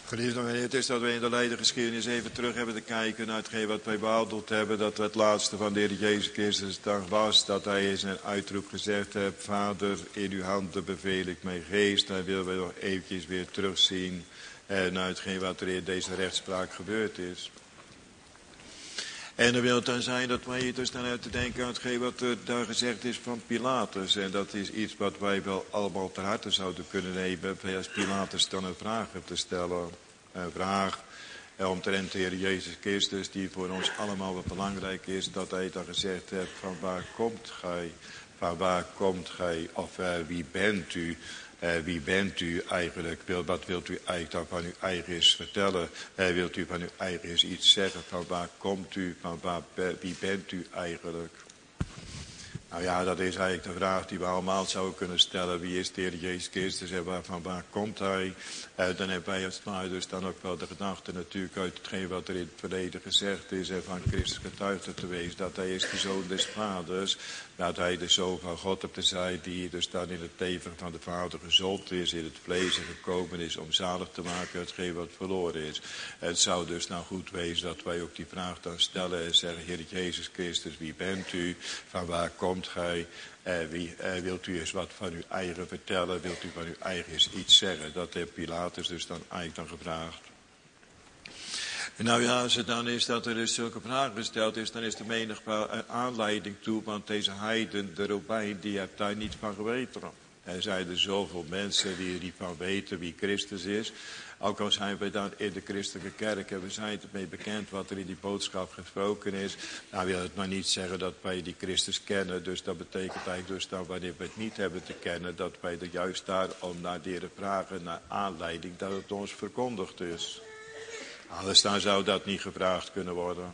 Geliefde, het is dat we in de lijdengeschiedenis even terug hebben te kijken naar hetgeen wat wij behandeld hebben. Dat het laatste van de Heer Jezus Christus dag was. Dat hij in zijn uitroep gezegd heeft: Vader, in uw handen beveel ik mijn geest. Dan willen we nog eventjes weer terugzien eh, naar hetgeen wat er in deze rechtspraak gebeurd is. En dan wil het dan zijn dat wij dus dan uit te denken aan hetgeen wat er daar gezegd is van Pilatus. En dat is iets wat wij wel allemaal ter harte zouden kunnen nemen. Als Pilatus dan een vraag heeft te stellen. Een vraag omtrent de Heer Jezus Christus, die voor ons allemaal wat belangrijk is. Dat hij dan gezegd heeft: van waar komt gij? Van waar komt gij? Of uh, wie bent u? Uh, wie bent u eigenlijk? Wil, wat wilt u eigenlijk dan van uw eigen eens vertellen? Uh, wilt u van uw eigen eens iets zeggen? Van waar komt u? Van waar, wie bent u eigenlijk? Nou ja, dat is eigenlijk de vraag die we allemaal zouden kunnen stellen. Wie is de Heer Jezus Christus en waar, van waar komt hij? Uh, dan hebben wij als dus dan ook wel de gedachte natuurlijk uit hetgeen wat er in het verleden gezegd is. En van Christus getuigde te wezen dat hij is de Zoon des Vaders. Dat hij de Zoon van God op de zij die dus dan in het leven van de Vader gezond is. In het vlees gekomen is om zalig te maken hetgeen wat verloren is. Het zou dus nou goed wezen dat wij ook die vraag dan stellen en zeggen: Heer Jezus Christus, wie bent u? Van waar komt gij? Uh, wie, uh, wilt u eens wat van uw eigen vertellen? Wilt u van uw eigen eens iets zeggen? Dat heeft Pilatus dus dan eigenlijk dan gevraagd. En nou ja, als het dan is dat er dus zulke vragen gesteld is, dan is er menig wel een aanleiding toe. Want deze heiden, de Romein, die heeft daar niet van geweten. Er zijn er zoveel mensen die er niet van weten wie Christus is. Ook al zijn we dan in de christelijke kerk en we zijn ermee bekend wat er in die boodschap gesproken is. Nou wil het maar niet zeggen dat wij die Christus kennen. Dus dat betekent eigenlijk dus dat wanneer we het niet hebben te kennen, dat wij er juist daarom naar de Heer vragen, naar aanleiding dat het ons verkondigd is. Anders dan zou dat niet gevraagd kunnen worden.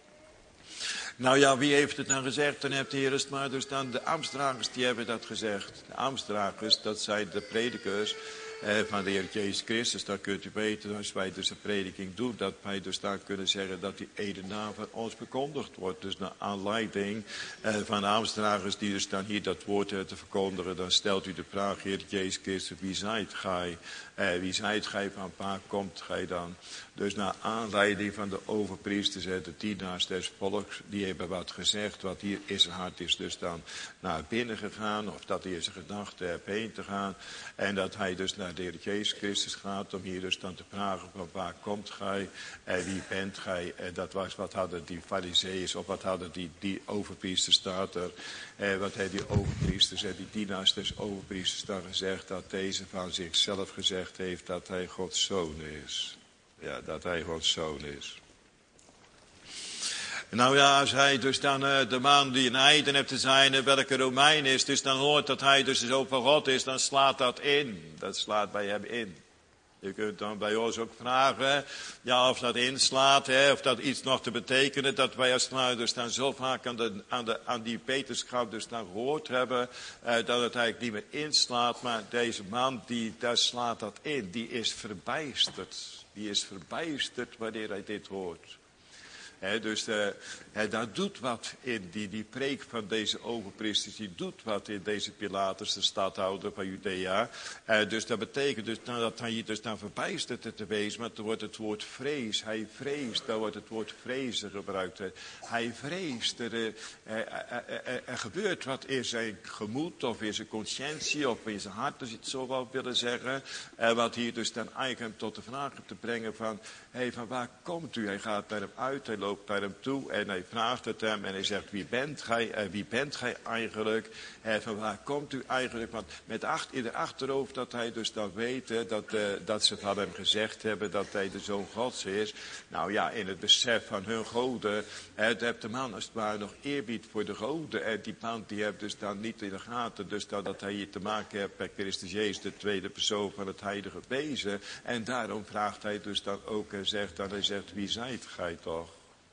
Nou ja, wie heeft het dan gezegd? Dan heeft de Heer het maar dus dan de ambtsdragers die hebben dat gezegd. De ambtsdragers, dat zijn de predikers eh, van de Heer Jezus Christus. Dan kunt u weten, als wij dus een prediking doen, dat wij dus dan kunnen zeggen dat die ene naam van ons verkondigd wordt. Dus naar aanleiding eh, van de ambtsdragers die dus dan hier dat woord hebben te verkondigen, dan stelt u de vraag: Heer Jezus Christus, wie zijt gij? Eh, wie zijt gij, van waar komt gij dan? Dus naar aanleiding van de overpriesters en de dienaars des volks, die hebben wat gezegd, wat hier in zijn hart is dus dan naar binnen gegaan, of dat hij in zijn gedachten heeft heen te gaan. En dat hij dus naar de Heer Jezus Christus gaat, om hier dus dan te vragen: van waar komt gij, en wie bent gij? En dat was, wat hadden die farizeeërs, of wat hadden die, die overpriesters, staat er, en wat hebben die overpriesters en die dienaars des overpriesters dan gezegd, dat deze van zichzelf gezegd heeft dat hij Gods zoon is. Ja, dat hij Gods zoon is. Nou ja, als hij dus dan uh, de man die een heiden heeft te zijn, uh, welke Romein is, dus dan hoort dat hij dus de zoon van God is, dan slaat dat in. Dat slaat bij hem in. Je kunt dan bij ons ook vragen, ja, of dat inslaat, hè, of dat iets nog te betekenen, dat wij als het dus dan zo vaak aan, de, aan, de, aan die beterschap dus dan gehoord hebben, eh, dat het eigenlijk niet meer inslaat, maar deze man, die, daar slaat dat in, die is verbijsterd. Die is verbijsterd wanneer hij dit hoort. He, dus uh, he, dat doet wat in die, die preek van deze overpriesters, die doet wat in deze Pilatus, de stadhouder van Judea. Uh, dus dat betekent dus nou, dat hij dus dan verbijsterd te wezen, maar dan wordt het woord vrees, hij vreest, dan wordt het woord vrezen gebruikt. He. Hij vreest, er, er, er, er gebeurt wat in zijn gemoed of in zijn conscientie of in zijn hart, als je het zo wel willen zeggen. Uh, wat hier dus dan eigenlijk hem tot de vraag te brengen van, hey, van waar komt u? Hij gaat naar hem uit, hij loopt naar hem toe en hij vraagt het hem en hij zegt: wie bent gij? En wie bent gij eigenlijk? En van waar komt u eigenlijk? Want met acht, in de achterhoofd dat hij dus dan weet hè, dat, uh, dat ze van hem gezegd hebben dat hij de Zoon Gods is. Nou ja, in het besef van hun goden, hè, heeft de man als het ware nog eerbied voor de goden. En die man die heeft dus dan niet in de gaten, dus dat, dat hij hier te maken heeft met Christus Jezus, de tweede persoon van het heilige wezen. En daarom vraagt hij dus dan ook en zegt dan, hij zegt: wie zijt gij toch?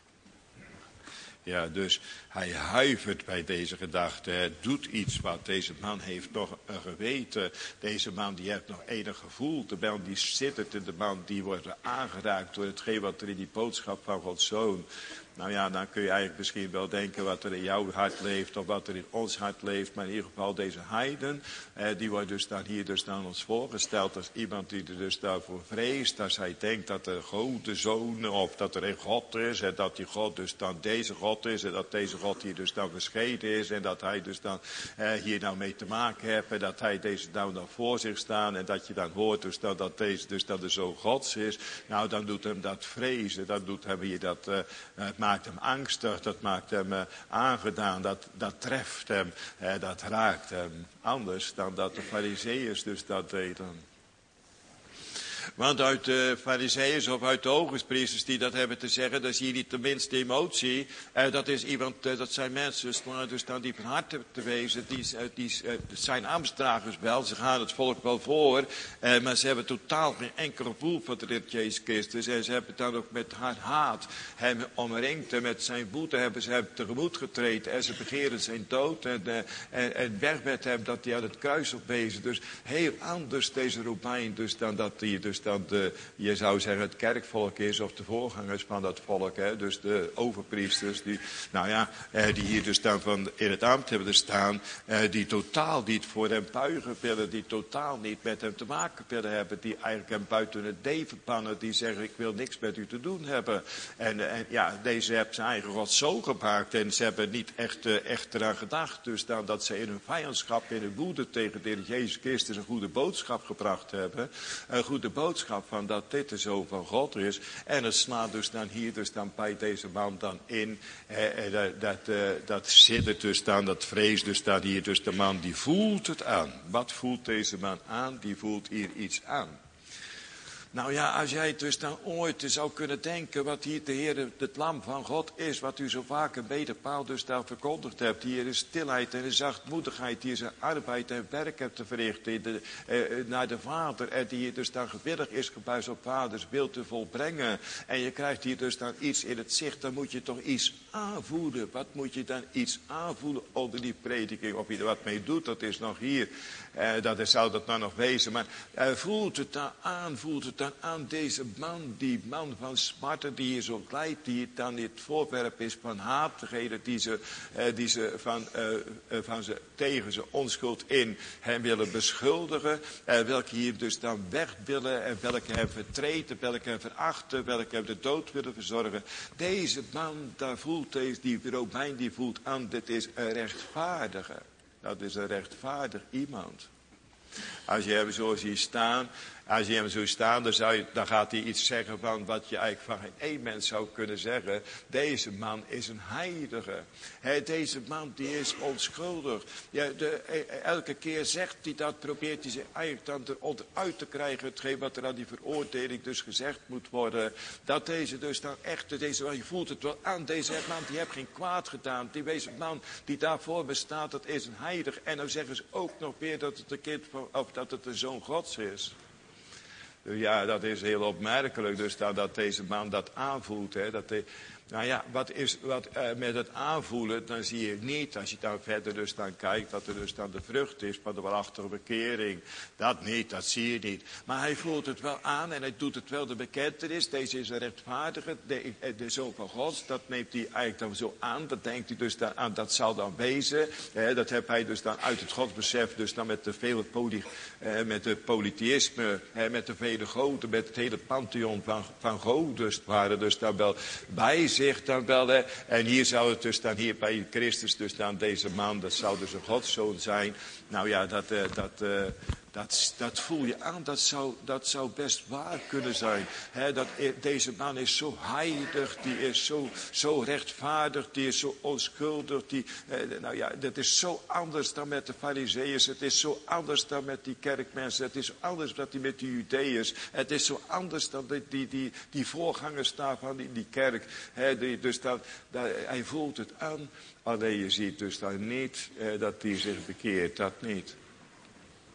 Ja, dus hij huivert bij deze gedachte. Hij doet iets wat deze man heeft nog een geweten. Deze man die heeft nog enig gevoel. De man die zittert en de man die wordt aangeraakt door hetgeen wat er in die boodschap van Gods Zoon Nou ja, dan kun je eigenlijk misschien wel denken wat er in jouw hart leeft of wat er in ons hart leeft. Maar in ieder geval deze heiden, eh, die wordt dus dan hier dus dan ons voorgesteld als iemand die er dus daarvoor vreest. Als hij denkt dat er God de Zoon of dat er een God is en dat die God dus dan deze God is en dat deze God hier dus dan verschenen is en dat hij dus dan eh, hier nou mee te maken heeft en dat hij deze nou dan voor zich staan en dat je dan hoort dus dan dat deze dus dan de Zoon Gods is. Nou, dan doet hem dat vrezen, dat doet hem hier dat, uh, het maakt hem angstig, dat maakt hem uh, aangedaan, dat, dat treft hem, uh, dat raakt hem anders dan dat de Farizeeërs dus dat deden. Want uit de Farizeeërs of uit de hoogpriesters die dat hebben te zeggen, dan zie je niet de minste emotie. Eh, dat is iemand, eh, dat zijn mensen, dus dan die van harte te wezen, die, uh, die uh, zijn ambtsdragers wel, ze gaan het volk wel voor, eh, maar ze hebben totaal geen enkel gevoel voor de Heer Jezus Christus. En ze hebben dan ook met haar haat hem omringd en met zijn woede hebben ze hem tegemoet getreden. En ze begeren zijn dood en, uh, en, en weg met hem dat hij aan het kruis op wezen. Dus heel anders deze Romein dus dan dat hij dus dan de, je zou zeggen het kerkvolk is of de voorgangers van dat volk. Hè? Dus de overpriesters die, nou ja, eh, die hier dus dan van in het ambt hebben staan. Eh, die totaal niet voor hem buigen willen. Die totaal niet met hem te maken willen hebben. Die eigenlijk hem buiten het leven pannen. Die zeggen ik wil niks met u te doen hebben. En, en ja, deze hebben zijn eigen God zo gemaakt. En ze hebben niet echt, uh, echt eraan gedacht. Dus dan dat ze in hun vijandschap, in hun woede tegen de Heer Jezus Christus een goede boodschap gebracht hebben. Een goede boodschap van dat dit de Zoon van God is. En het slaat dus dan hier dus dan bij deze man dan in. Eh, dat, dat, uh, dat zit er dus dan, dat vrees dus dan hier. Dus de man die voelt het aan. Wat voelt deze man aan? Die voelt hier iets aan. Nou ja, als jij dus dan ooit zou kunnen denken wat hier de Heer, het lam van God is, wat u zo vaak en beter paal dus daar verkondigd hebt. Hier is stilheid en zachtmoedigheid, hier zijn arbeid en werk hebt te verrichten de, eh, naar de Vader. En die hier dus dan gewillig is gebuisd op Vaders wil te volbrengen. En je krijgt hier dus dan iets in het zicht, dan moet je toch iets aanvoelen. Wat moet je dan iets aanvoelen onder die prediking? Of je er wat mee doet, dat is nog hier. Eh, dat is, zou dat nou nog wezen. Maar eh, voelt het dan aan, voelt het dan aan deze man, die man van smarten, die hier zo lijdt, die dan het voorwerp is van haatigheden, die ze, eh, die ze van, uh, uh, van ze tegen zijn onschuld in hem willen beschuldigen, eh, welke hier dus dan weg willen en welke hem vertreten, welke hem verachten, welke hem de dood willen verzorgen. Deze man, daar voelt deze, die Romein, die voelt aan, dit is een rechtvaardige. Dat is een rechtvaardig iemand. Als je hem zo ziet staan, als je hem zo staan, dan, zou je, dan gaat hij iets zeggen van wat je eigenlijk van geen één mens zou kunnen zeggen. Deze man is een heilige. He, deze man die is onschuldig. Ja, de, elke keer zegt hij dat, probeert hij zich eigenlijk dan eruit uit te krijgen. Hetgeen wat er aan die veroordeling dus gezegd moet worden. Dat deze dus dan echt, deze, je voelt het wel aan, deze man die heeft geen kwaad gedaan. Die deze man die daarvoor bestaat, dat is een heilig. En dan zeggen ze ook nog weer dat het een kind van, of dat het een zoon Gods is. Ja, dat is heel opmerkelijk, dus dat, dat deze man dat aanvoelt. Hè, dat de, nou ja, wat is wat uh, met het aanvoelen, dan zie je niet, als je dan verder dus dan kijkt, dat er dus dan de vrucht is van de waarachtige bekering. Dat niet, dat zie je niet. Maar hij voelt het wel aan en hij doet het wel de bekentenis. Deze is een rechtvaardige, de, de Zoon van God. Dat neemt hij eigenlijk dan zo aan. Dat denkt hij dus dan aan, dat zal dan wezen. Eh, dat heb hij dus dan uit het godsbesef, dus dan met de vele poly, eh, met de polytheïsme, eh, met de vele goden, met het hele pantheon van, van goden, waren dus daar wel bij zich dan wel. Hè. En hier zou het dus dan hier bij Christus, dus dan deze man, dat zou dus een godszoon zijn. Nou ja, dat, uh, dat, uh, dat, dat voel je aan, dat zou, dat zou best waar kunnen zijn. He, dat, deze man is zo heilig, die is zo, zo rechtvaardig, die is zo onschuldig. Die, eh, nou ja, dat is zo anders dan met de Farizeeërs, het is zo anders dan met die kerkmensen, het is zo anders dan die met die Judeërs. Het is zo anders dan die, die, die, die voorgangers daarvan, die, die kerk. He, die, dus dat, dat, hij voelt het aan, alleen je ziet dus dan niet eh, dat hij zich bekeert, dat niet.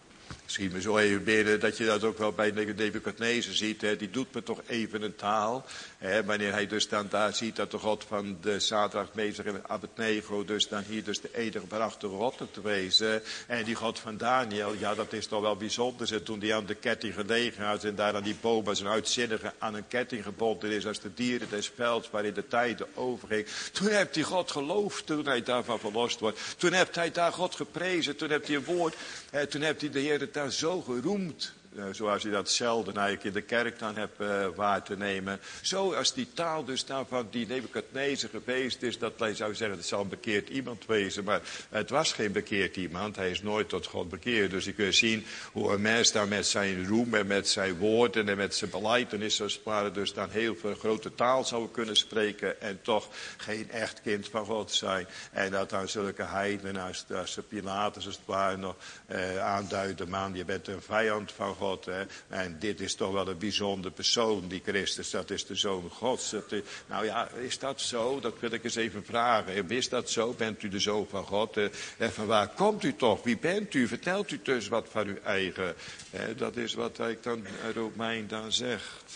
Schiet me zo even binnen dat je dat ook wel bij Nebukadnezar ziet. Hè. Die doet me toch even een taal. Hè. Wanneer hij dus dan daar ziet dat de God van de Sadrach, Mesach en Abednego dus dan hier dus de enige beachte God te wezen. En die God van Daniel, ja dat is toch wel bijzonder. Hè. Toen die aan de ketting gelegen had en daar aan die boom als een uitzinnige aan een ketting gebonden is als de dieren des velds waarin de tijden overging. Toen heeft hij God geloofd toen hij daarvan verlost wordt. Toen heeft hij daar God geprezen. Toen heeft hij een woord. Hè. Toen heeft hij de Heer daar zo geroemd, uh, zoals je dat zelden eigenlijk in de kerk dan hebt uh, waar te nemen. Zo als die taal dus daarvan die Nebukadnezar geweest is, dat hij zou zeggen, het zal een bekeerd iemand wezen. Maar het was geen bekeerd iemand, hij is nooit tot God bekeerd. Dus je kunt zien hoe een mens daar met zijn roem en met zijn woorden en met zijn belijdenis, als het ware, dus dan heel veel grote taal zou kunnen spreken en toch geen echt kind van God zijn. En dat dan zulke heidenen als, als Pilatus als het ware nog uh, aanduiden, man, je bent een vijand van God. Hè? En dit is toch wel een bijzonder persoon, die Christus, dat is de Zoon Gods. Dat is, nou ja, is dat zo? Dat wil ik eens even vragen. Is dat zo? Bent u de Zoon van God? En van waar komt u toch? Wie bent u? Vertelt u dus wat van uw eigen. Hè? Dat is wat ik dan Romein dan zegt.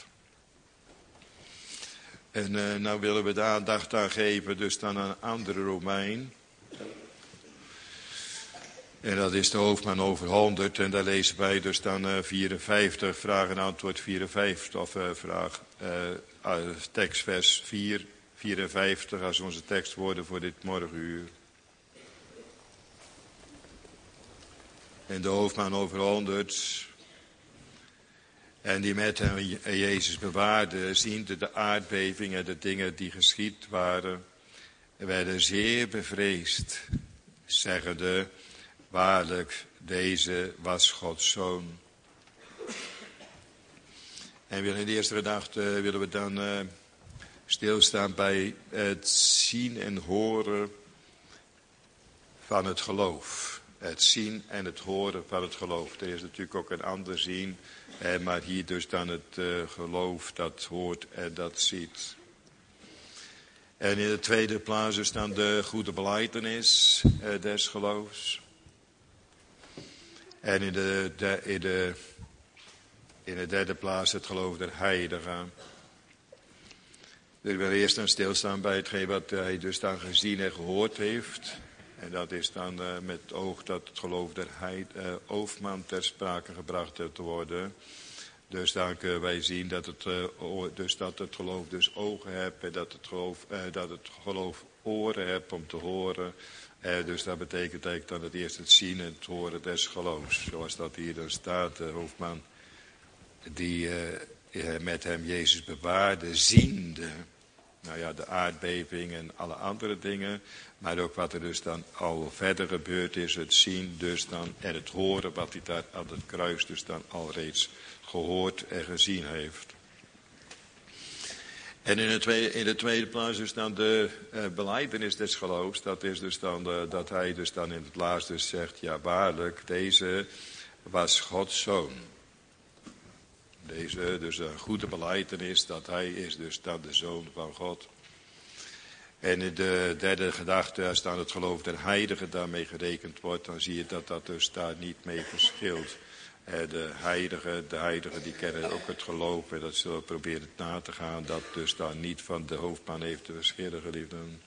En uh, nou willen we de aandacht aan geven, dus dan aan een andere Romein. En dat is de hoofdman over honderd. En daar lezen wij dus dan uh, vierenvijftig, vraag en antwoord vierenvijftig. Of uh, vraag, uh, tekstvers vier, vierenvijftig als onze tekstwoorden voor dit morgenuur. En de hoofdman over honderd. En die met hem Jezus bewaarde, ziende de aardbevingen, de dingen die geschied waren, werden zeer bevreesd, zeggende, waarlijk, deze was Gods Zoon. En in de eerste gedachte willen we dan uh, stilstaan bij het zien en horen van het geloof. Het zien en het horen van het geloof. Er is natuurlijk ook een ander zien, eh, maar hier dus dan het uh, geloof dat hoort en dat ziet. En in de tweede plaats is dan de goede belijdenis eh, des geloofs. En in de, de, in, de, in de derde plaats het geloof der heiligen. Dus ik wil eerst dan stilstaan bij hetgeen wat hij dus dan gezien en gehoord heeft. En dat is dan uh, met het oog dat het geloof der heid, uh, Oofman ter sprake gebracht heeft te worden. Dus dan kunnen wij zien dat het, uh, dus dat het geloof dus ogen heeft en dat het geloof, uh, dat het geloof oren heeft om te horen. Uh, dus dat betekent eigenlijk dan het eerst het zien en het horen des geloofs. Zoals dat hier dan staat, de hoofdman die uh, met hem Jezus bewaarde, ziende. Nou ja, de aardbeving en alle andere dingen. Maar ook wat er dus dan al verder gebeurd is. Het zien dus dan en het horen wat hij daar aan het kruis dus dan al reeds gehoord en gezien heeft. En in de tweede, in de tweede plaats dus dan de uh, belijdenis des geloofs. Dat is dus dan de, dat hij dus dan in het laatst dus zegt. Ja waarlijk, deze was Gods Zoon. Deze, dus een goede belijdenis dat hij is dus dan de Zoon van God. En in de derde gedachte, als dan het geloof der heiligen daarmee gerekend wordt, dan zie je dat dat dus daar niet mee verschilt. De heiligen, de heiligen die kennen ook het geloof en dat zullen we proberen na te gaan, dat dus daar niet van de hoofdman heeft te verschillen, geliefden.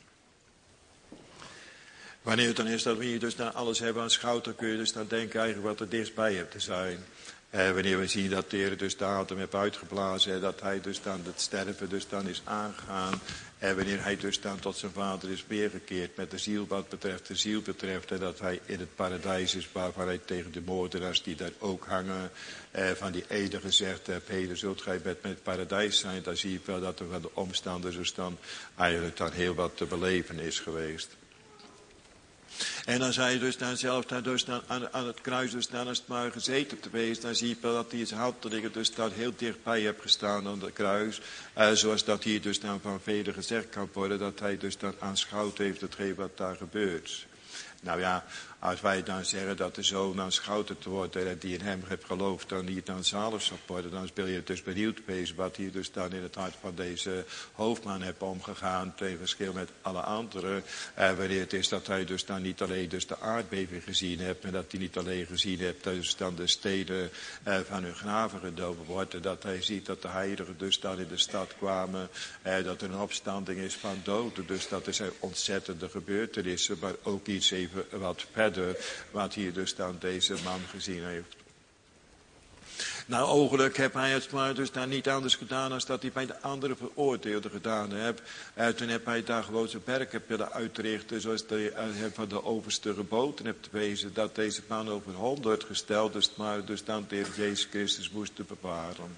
Wanneer het dan is dat we hier dus dan alles hebben aanschouwd, dan kun je dus dan denken eigenlijk wat er dichtstbij hebt te zijn. En wanneer we zien dat de Heer dus de adem heeft uitgeblazen, en dat hij dus dan het sterven dus dan is aangegaan. En wanneer hij dus dan tot zijn vader is weergekeerd met de ziel wat betreft de ziel betreft. En dat hij in het paradijs is waarvan hij tegen de moordenaars die daar ook hangen. Eh, van die ede gezegd heeft, heden zult gij met, met het paradijs zijn. Dan zie je wel dat er van de omstanders dus dan eigenlijk dan heel wat te beleven is geweest. En dan zei je dus dan zelf dan dus dan aan, aan het kruis dus dan als het maar gezeten te wezen. Dan zie je wel dat hij zijn handtekeningen dus dan heel dichtbij heeft gestaan aan het kruis. Uh, zoals dat hier dus dan van velen gezegd kan worden. Dat hij dus dan aanschouwd heeft hetgeen wat daar gebeurt. Nou ja, Als wij dan zeggen dat de zoon aanschouwd wordt en die in hem heeft geloofd dan niet aan zalig zal worden, dan ben je dus benieuwd wezen wat hier dus dan in het hart van deze hoofdman heeft omgegaan, ten verschil met alle anderen. En wanneer het is dat hij dus dan niet alleen dus de aardbeving gezien heeft, maar dat hij niet alleen gezien heeft dus dan de steden eh, van hun graven gedoven wordt, en dat hij ziet dat de heiligen dus dan in de stad kwamen, eh, dat er een opstanding is van doden. Dus dat is een ontzettende gebeurtenissen, maar ook iets even wat verder, wat hier dus dan deze man gezien heeft. Nou, ogenlijk heb hij het maar dus daar niet anders gedaan als dat hij bij de andere veroordeelden gedaan heeft. En toen heb hij daar gewoon zijn werk heb willen uitrichten, zoals hij hem van de overste geboden hebt wezen, dat deze man over honderd gesteld is, maar dus dan de Heer Jezus Christus moest bewaren.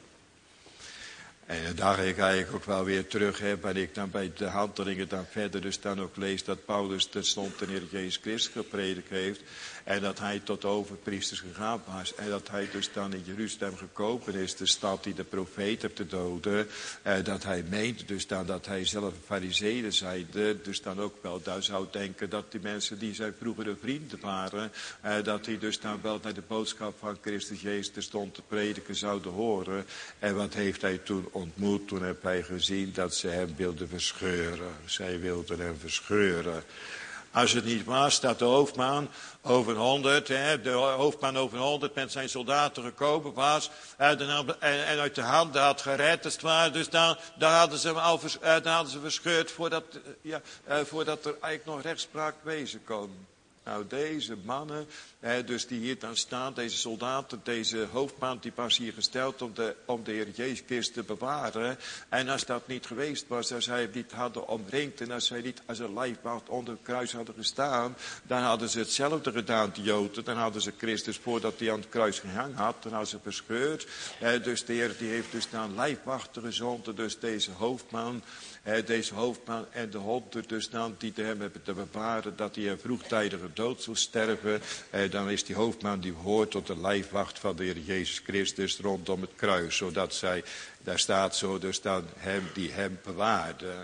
En daar ga ik eigenlijk ook wel weer terug, hè, wanneer ik dan bij de handelingen dan verder dus dan ook lees dat Paulus terstond de Heer Jezus Christus gepredikt heeft. En dat hij tot overpriesters gegaan was. En dat hij dus dan in Jeruzalem gekomen is, de stad die de profeet heeft te doden. Eh, dat hij meende dus dan dat hij zelf een farizeeën zeide. Dus dan ook wel daar zou denken dat die mensen die zijn vroegere vrienden waren. Eh, dat die dus dan wel naar de boodschap van Christus Jezus terstond te prediken zouden horen. En wat heeft hij toen ontmoet? Toen heb hij gezien dat ze hem wilden verscheuren. Zij wilden hem verscheuren. Als het niet was dat de hoofdman over honderd, hè, de hoofdman over honderd met zijn soldaten gekomen was en, en, en uit de handen had gered, als het ware, dus dan, dan, hadden ze hem al vers, dan hadden ze verscheurd voordat, ja, voordat er eigenlijk nog rechtspraak wezen kon. Nou, deze mannen, eh, dus die hier dan staan, deze soldaten, deze hoofdman, die was hier gesteld om de, om de Heer Jezus Christus te bewaren. En als dat niet geweest was, als zij hem niet hadden omringd en als zij niet als een lijfwacht onder het kruis hadden gestaan, dan hadden ze hetzelfde gedaan, de Joden. Dan hadden ze Christus, voordat hij aan het kruis gehangen had, dan hadden ze verscheurd. Eh, dus de Heer die heeft dus dan lijfwachten gezonden, dus deze hoofdman. Eh, deze hoofdman en de honderd dus dan die te hem hebben te bewaren dat hij een vroegtijdige dood zou sterven. Eh, dan is die hoofdman die hoort tot de lijfwacht van de Heer Jezus Christus rondom het kruis. Zodat zij, daar staat zo dus dan hem die hem bewaarde.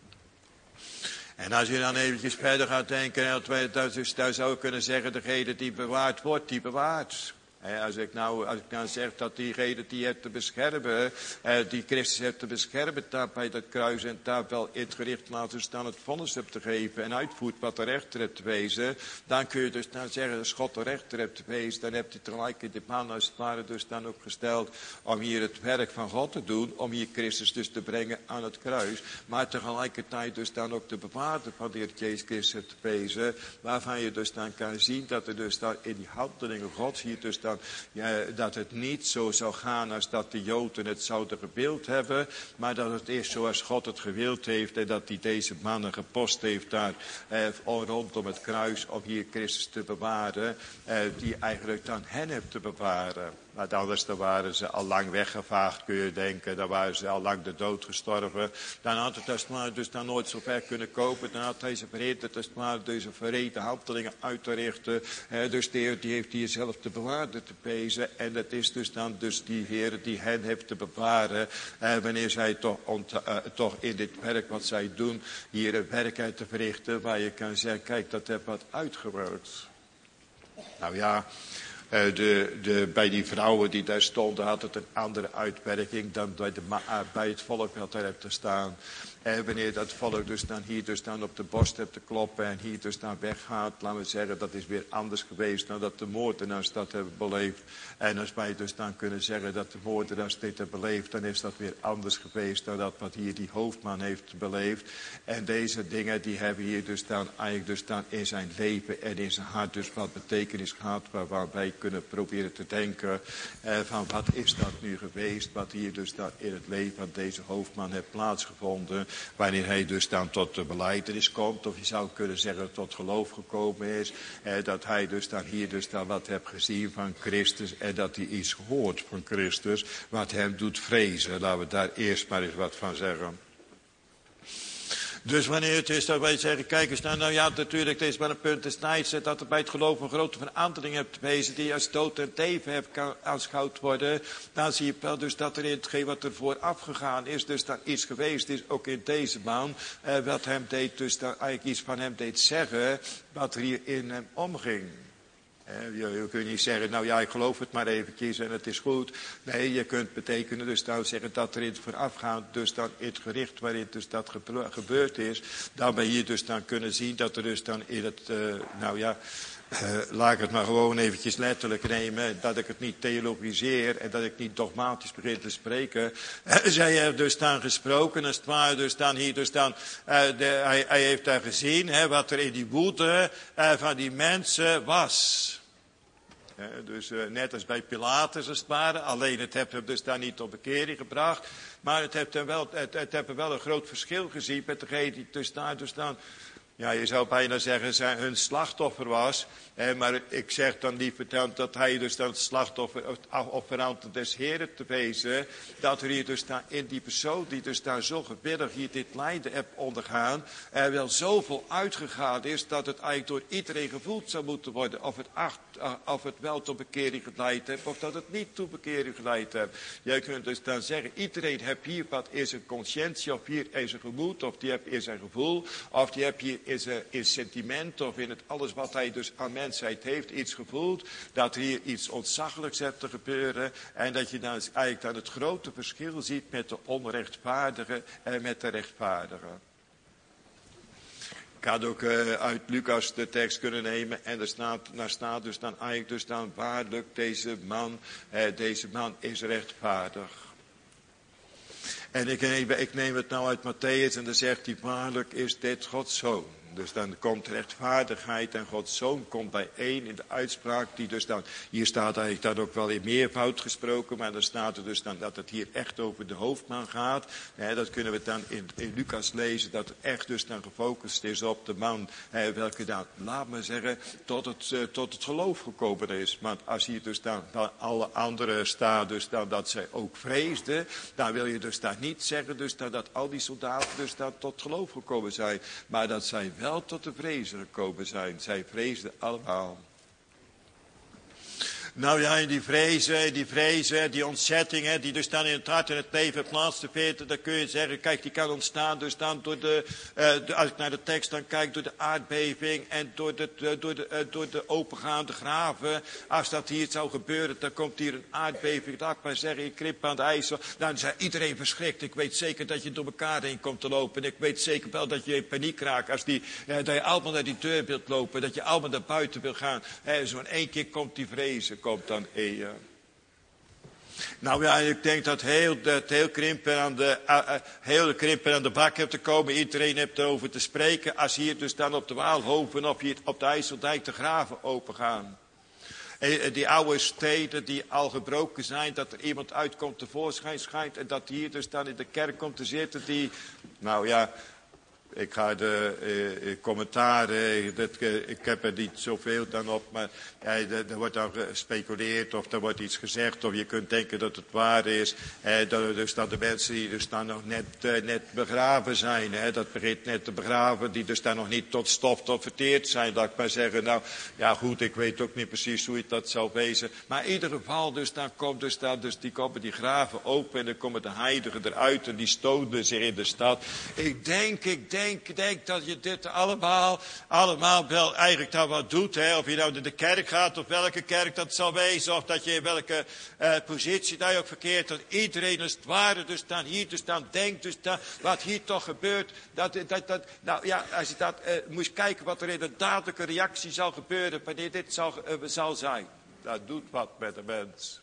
En als je dan eventjes verder gaat denken, dus daar zou je kunnen zeggen, degene die bewaard wordt, die bewaart. Als ik, nou, als ik nou zeg dat diegene die heeft te beschermen, eh, die Christus heeft te beschermen daar bij dat kruis en daar wel in het gericht laten staan het vonnis hebt te geven en uitvoert wat de rechter hebt te wezen, dan kun je dus nou zeggen dat God de rechter hebt te wezen, dan hebt hij tegelijk de man als het ware dus dan ook gesteld om hier het werk van God te doen, om hier Christus dus te brengen aan het kruis, maar tegelijkertijd dus dan ook de bewaarder van de Heer Jezus Christus hebt te wezen, waarvan je dus dan kan zien dat er dus dan in die handelingen Gods hier dus dan Ja, dat het niet zo zou gaan als dat de Joden het zouden gewild hebben, maar dat het is zoals God het gewild heeft en dat hij deze mannen gepost heeft daar eh, rondom het kruis om hier Christus te bewaren, eh, die eigenlijk dan hen heeft te bewaren. Maar anders dan waren ze al lang weggevaagd, kun je denken. Dan waren ze al lang de dood gestorven. Dan had het als het maar dus dan nooit zo ver kunnen kopen. Dan had hij ze verhinderd als het maar deze verreten handelingen uit te richten. Eh, dus de Heer die heeft hier zelf te bewaren te pezen. En het is dus dan dus die Heer die hen heeft te bewaren. Eh, wanneer zij toch, ont, uh, toch in dit werk wat zij doen, hier een werk uit te verrichten. Waar je kan zeggen, kijk dat heb wat uitgewerkt. Nou ja... Uh, de, de, bij die vrouwen die daar stonden had het een andere uitwerking dan bij, de, uh, bij het volk wat daar heeft te staan. En wanneer dat volk dus dan hier dus dan op de borst hebt te kloppen en hier dus dan weggaat, laten we zeggen, dat is weer anders geweest dan dat de moordenaars dat hebben beleefd. En als wij dus dan kunnen zeggen dat de moordenaars dit hebben beleefd, dan is dat weer anders geweest dan dat wat hier die hoofdman heeft beleefd. En deze dingen die hebben hier dus dan eigenlijk dus dan in zijn leven en in zijn hart dus wat betekenis gehad, waar wij kunnen proberen te denken eh, van wat is dat nu geweest, wat hier dus dan in het leven van deze hoofdman heeft plaatsgevonden. Wanneer hij dus dan tot de belijdenis komt, of je zou kunnen zeggen tot geloof gekomen is, eh, dat hij dus dan hier dus dan wat heeft gezien van Christus en dat hij iets hoort van Christus, wat hem doet vrezen. Laten we daar eerst maar eens wat van zeggen. Dus wanneer het is dat wij zeggen, kijk eens nou, nou ja, natuurlijk, het is maar een punt des tijds dat er bij het geloof een grote verandering hebt wezen die als dood en leven heeft kan aanschouwd worden, dan zie je wel dus dat er in hetgeen wat er vooraf gegaan is, dus dat iets geweest is, ook in deze man, eh, wat hem deed, dus dat eigenlijk iets van hem deed zeggen, wat er hier in hem omging. Je, je kunt niet zeggen, nou ja, ik geloof het maar eventjes en het is goed. Nee, je kunt betekenen dus nou zeggen dat er in het voorafgaand, dus dan in het gericht waarin dus dat gebeurd is, dan ben je dus dan kunnen zien dat er dus dan in het, uh, nou ja, Uh, laat ik het maar gewoon eventjes letterlijk nemen, dat ik het niet theologiseer en dat ik niet dogmatisch begin te spreken. Uh, zij heeft dus dan gesproken, als het ware, dus dan hier, dus dan, uh, de, hij, hij heeft daar gezien, hè, wat er in die woede uh, van die mensen was. Uh, dus uh, net als bij Pilatus als het ware, alleen het heeft hem dus daar niet tot bekering gebracht, maar het heeft hem wel, het, het heeft hem wel een groot verschil gezien met degene die dus daar dus dan, ja, je zou bijna zeggen, zijn hun slachtoffer was. Eh, maar ik zeg dan liever dan dat hij dus dan het slachtoffer, offerande des Heren te wezen. Dat er hier dus dan in die persoon die dus daar zo gewillig hier dit lijden heeft ondergaan. Er wel zoveel uitgegaan is dat het eigenlijk door iedereen gevoeld zou moeten worden. Of het, acht, of het wel tot bekering geleid heeft of dat het niet tot bekering geleid heeft. Jij kunt dus dan zeggen, iedereen heeft hier wat in zijn conscientie of hier in zijn gemoed. Of die heeft in zijn gevoel. Of die heeft hier in zijn in sentiment of in het alles wat hij dus aan mensheid heeft iets gevoeld, dat er hier iets ontzaglijks hebt te gebeuren en dat je dan eigenlijk dan het grote verschil ziet met de onrechtvaardige en met de rechtvaardige. Ik had ook uh, uit Lucas de tekst kunnen nemen en er staat, daar staat dus dan eigenlijk dus dan waarlijk deze man, uh, deze man is rechtvaardig. En ik neem, ik neem het nou uit Matthäus en dan zegt hij, waarlijk is dit Gods zoon. Dus dan komt rechtvaardigheid en Gods zoon komt bijeen in de uitspraak die dus dan, hier staat eigenlijk dat ook wel in meervoud gesproken, maar dan staat er dus dan dat het hier echt over de hoofdman gaat. He, dat kunnen we dan in, in Lucas lezen, dat het echt dus dan gefocust is op de man, he, welke dan, laat me zeggen, tot het, uh, tot het geloof gekomen is. Want als hier dus dan, dan alle anderen staat, dus dan dat zij ook vreesden, dan wil je dus daar niet zeggen dus dan dat al die soldaten dus dan tot geloof gekomen zijn, maar dat zij wel tot de vrezen gekomen zijn. Zij vreesden allemaal. Nou ja, in die vrezen, die vrezen, die ontzettingen die dus dan in het hart en het leven plaats te vinden, dan kun je zeggen, kijk, die kan ontstaan dus dan door de, uh, de als ik naar de tekst dan kijk, door de aardbeving en door de, uh, door de, uh, door de opengaande graven. Als dat hier zou gebeuren, dan komt hier een aardbeving, laat ik maar zeggen, in Krip aan de IJssel. Dan is iedereen verschrikt. Ik weet zeker dat je door elkaar heen komt te lopen. En ik weet zeker wel dat je in paniek raakt als die, uh, dat je allemaal naar die deur wilt lopen, dat je allemaal naar buiten wil gaan. Uh, zo in één keer komt die vrezen. Komt dan Eja. Nou ja, ik denk dat heel, dat heel krimpen aan de, uh, uh, heel krimpen aan de bak heeft te komen. Iedereen heeft erover te spreken. Als hier dus dan op de Waalhoven of hier op de IJsseldijk de graven opengaan. En die oude steden die al gebroken zijn, dat er iemand uitkomt tevoorschijn schijnt. En dat hier dus dan in de kerk komt te zitten die, nou ja, ik ga de uh, commentaren, dat, uh, ik heb er niet zoveel dan op, maar uh, er wordt dan gespeculeerd of er wordt iets gezegd of je kunt denken dat het waar is. Uh, dat, dus dat de mensen die dus dan nog net, uh, net begraven zijn, hè, dat begint net te begraven, die dus dan nog niet tot stof, tot verteerd zijn, dat ik maar zeggen, nou ja goed, ik weet ook niet precies hoe het dat zou wezen. Maar in ieder geval, dus dan komt dus dan, dus die komen die graven open en dan komen de heiligen eruit en die stoten zich in de stad. Ik denk, ik denk. Ik denk dat je dit allemaal, allemaal wel eigenlijk dan wat doet. Hè? Of je nou naar de kerk gaat, of welke kerk dat zal wezen. Of dat je in welke uh, positie daar ook verkeert. Dat iedereen als het ware dus dan hier dus dan denkt. Dus dan, wat hier toch gebeurt. Dat, dat, dat, nou ja, als je dat uh, moest kijken wat er in de dadelijke reactie zal gebeuren. Wanneer dit zal, uh, zal zijn. Dat doet wat met de mens.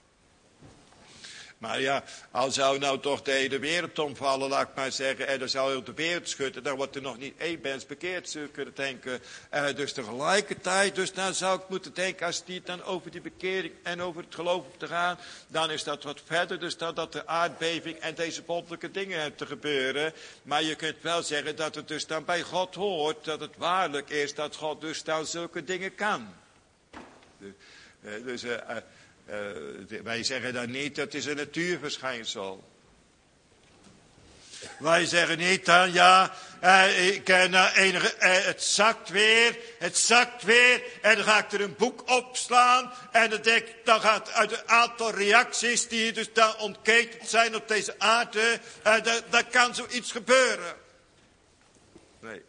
Maar ja, al zou nou toch de hele wereld omvallen, laat ik maar zeggen, en dan zou heel de wereld schudden, dan wordt er nog niet één mens bekeerd, zou je kunnen denken. Uh, dus tegelijkertijd, dus dan zou ik moeten denken, als het niet dan over die bekering en over het geloof te gaan, dan is dat wat verder, dus dan dat de aardbeving en deze wonderlijke dingen hebben te gebeuren. Maar je kunt wel zeggen dat het dus dan bij God hoort, dat het waarlijk is dat God dus dan zulke dingen kan. Dus, uh, dus uh, uh, Uh, wij zeggen dan niet, dat is een natuurverschijnsel. Wij zeggen niet dan, ja, uh, ik, uh, nou, enige, uh, het zakt weer, het zakt weer. En dan ga ik er een boek opslaan. En dan denk ik, dan gaat uit een aantal reacties die dus dan ontketend zijn op deze aarde. Uh, dan kan zoiets gebeuren. Nee.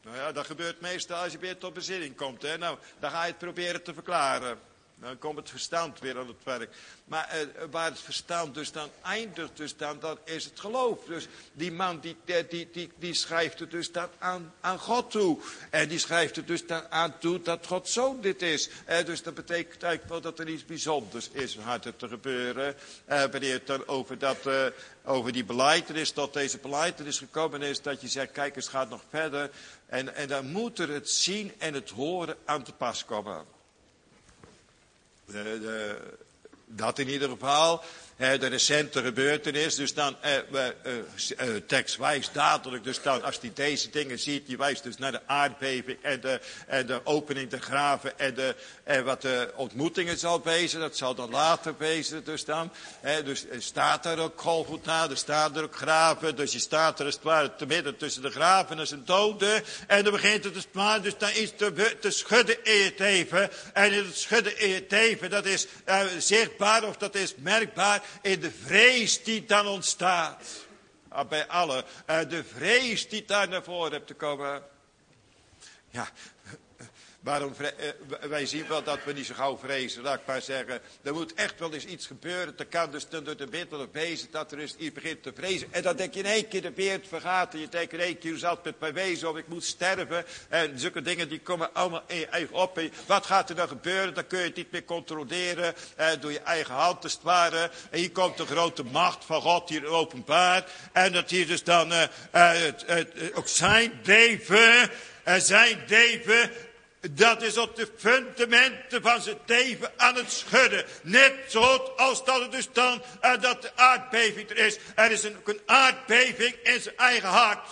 Nou ja, dat gebeurt meestal als je weer tot bezinning komt. Hè? Nou, dan ga je het proberen te verklaren. Dan komt het verstand weer aan het werk. Maar eh, waar het verstand dus dan eindigt, dus dan, dat is het geloof. Dus die man die, die, die, die schrijft het dus dan aan, aan God toe. En die schrijft het dus dan aan toe dat God zoon dit is. Eh, dus dat betekent eigenlijk wel dat er iets bijzonders is. Had het te gebeuren. Eh, wanneer het dan over, dat, uh, over die belijdenis, tot deze belijdenis gekomen is. Dat je zegt, kijk, het gaat nog verder. En, en dan moet er het zien en het horen aan te pas komen. De, de, dat in ieder geval, eh, de recente gebeurtenis, dus dan eh, eh, eh, tekstwijs dadelijk, dus dan als hij deze dingen ziet, die wijst dus naar de aardbeving en de, en de opening der graven en, de, en wat de ontmoetingen zal wezen, dat zal dan later wezen, dus dan, eh, dus er staat er ook Golgotha, er staat er ook graven, dus je staat er als het ware te midden tussen de graven en zijn doden, en dan begint het als het ware, dus dan is te, te schudden in het even, en in het schudden in het even, dat is uh, zichtbaar of dat is merkbaar in de vrees die dan ontstaat. Uh, bij allen, uh, de vrees die daar naar voren hebt te komen. Ja, waarom vre- uh, wij zien wel dat we niet zo gauw vrezen, laat ik maar zeggen. Er moet echt wel eens iets gebeuren. Er kan dus door de middelen wezen dat er eens iets begint te vrezen. En dan denk je in één keer de beeld vergaat. En je denkt in één keer, hoe zal het met mij wezen of ik moet sterven. En zulke dingen die komen allemaal in je eigen op. En wat gaat er dan gebeuren? Dan kun je het niet meer controleren. Eh, door je eigen hand als het ware. En hier komt de grote macht van God hier openbaar. En dat hier dus dan uh, uh, het, het, het, ook zijn leven. Uh, zijn leven. Dat is op de fundamenten van zijn leven aan het schudden. Net zoals dat het dus dan, uh, dat de aardbeving er is. Er is een, ook een aardbeving in zijn eigen hart.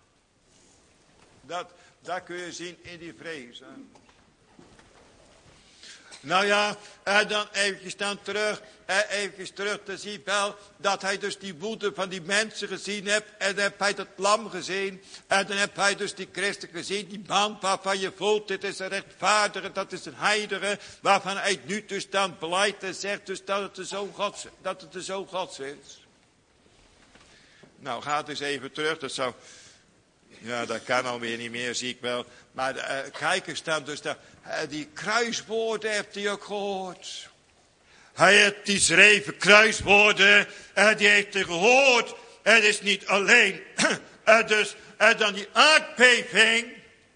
Dat, dat kun je zien in die vrees. Hè. Nou ja, uh, dan eventjes dan terug, uh, eventjes terug te zien wel, dat hij dus die woede van die mensen gezien hebt, en dan heb hij dat lam gezien, en dan heb hij dus die christen gezien, die man waarvan je voelt, dit is een rechtvaardige, dat is een heilige, waarvan hij nu dus dan beleidt en zegt dus dat het de Zoon Gods, dat het de Zoon Gods is. Nou, ga dus even terug, dat zou... Ja, dat kan alweer niet meer, zie ik wel. Maar uh, kijk eens dan, dus daar, uh, die kruiswoorden hebt hij ook gehoord. Hij heeft die schreven kruiswoorden, uh, die heeft hij gehoord. Het is niet alleen, uh, dus uh, dan die aardbeving.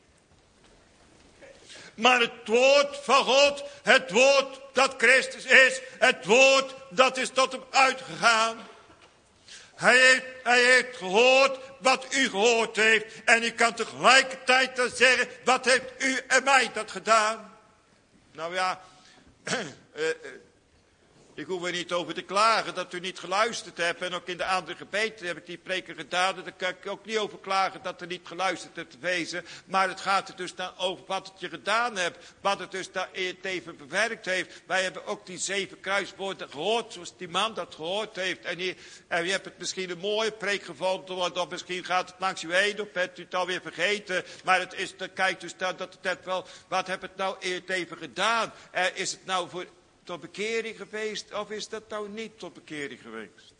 Maar het woord van God, het woord dat Christus is, het woord dat is tot hem uitgegaan. Hij heeft, hij heeft gehoord wat u gehoord heeft. En u kan tegelijkertijd dan zeggen, wat heeft u en mij dat gedaan? Nou ja, uh, uh, ik hoef er niet over te klagen dat u niet geluisterd hebt. En ook in de andere gebeten heb ik die preken gedaan. Daar kan ik ook niet over klagen dat er niet geluisterd hebt te wezen. Maar het gaat er dus dan over wat het je gedaan hebt. Wat het dus daar in het even bewerkt heeft. Wij hebben ook die zeven kruiswoorden gehoord. Zoals die man dat gehoord heeft. En, hier, en je hebt het misschien een mooie preek gevonden. Of misschien gaat het langs u heen. Of bent u het alweer vergeten. Maar het is, kijk dus dan dat het net wel. Wat heb het nou in het even gedaan? Eh, is het nou voor... tot bekering geweest, of is dat nou niet tot bekering geweest?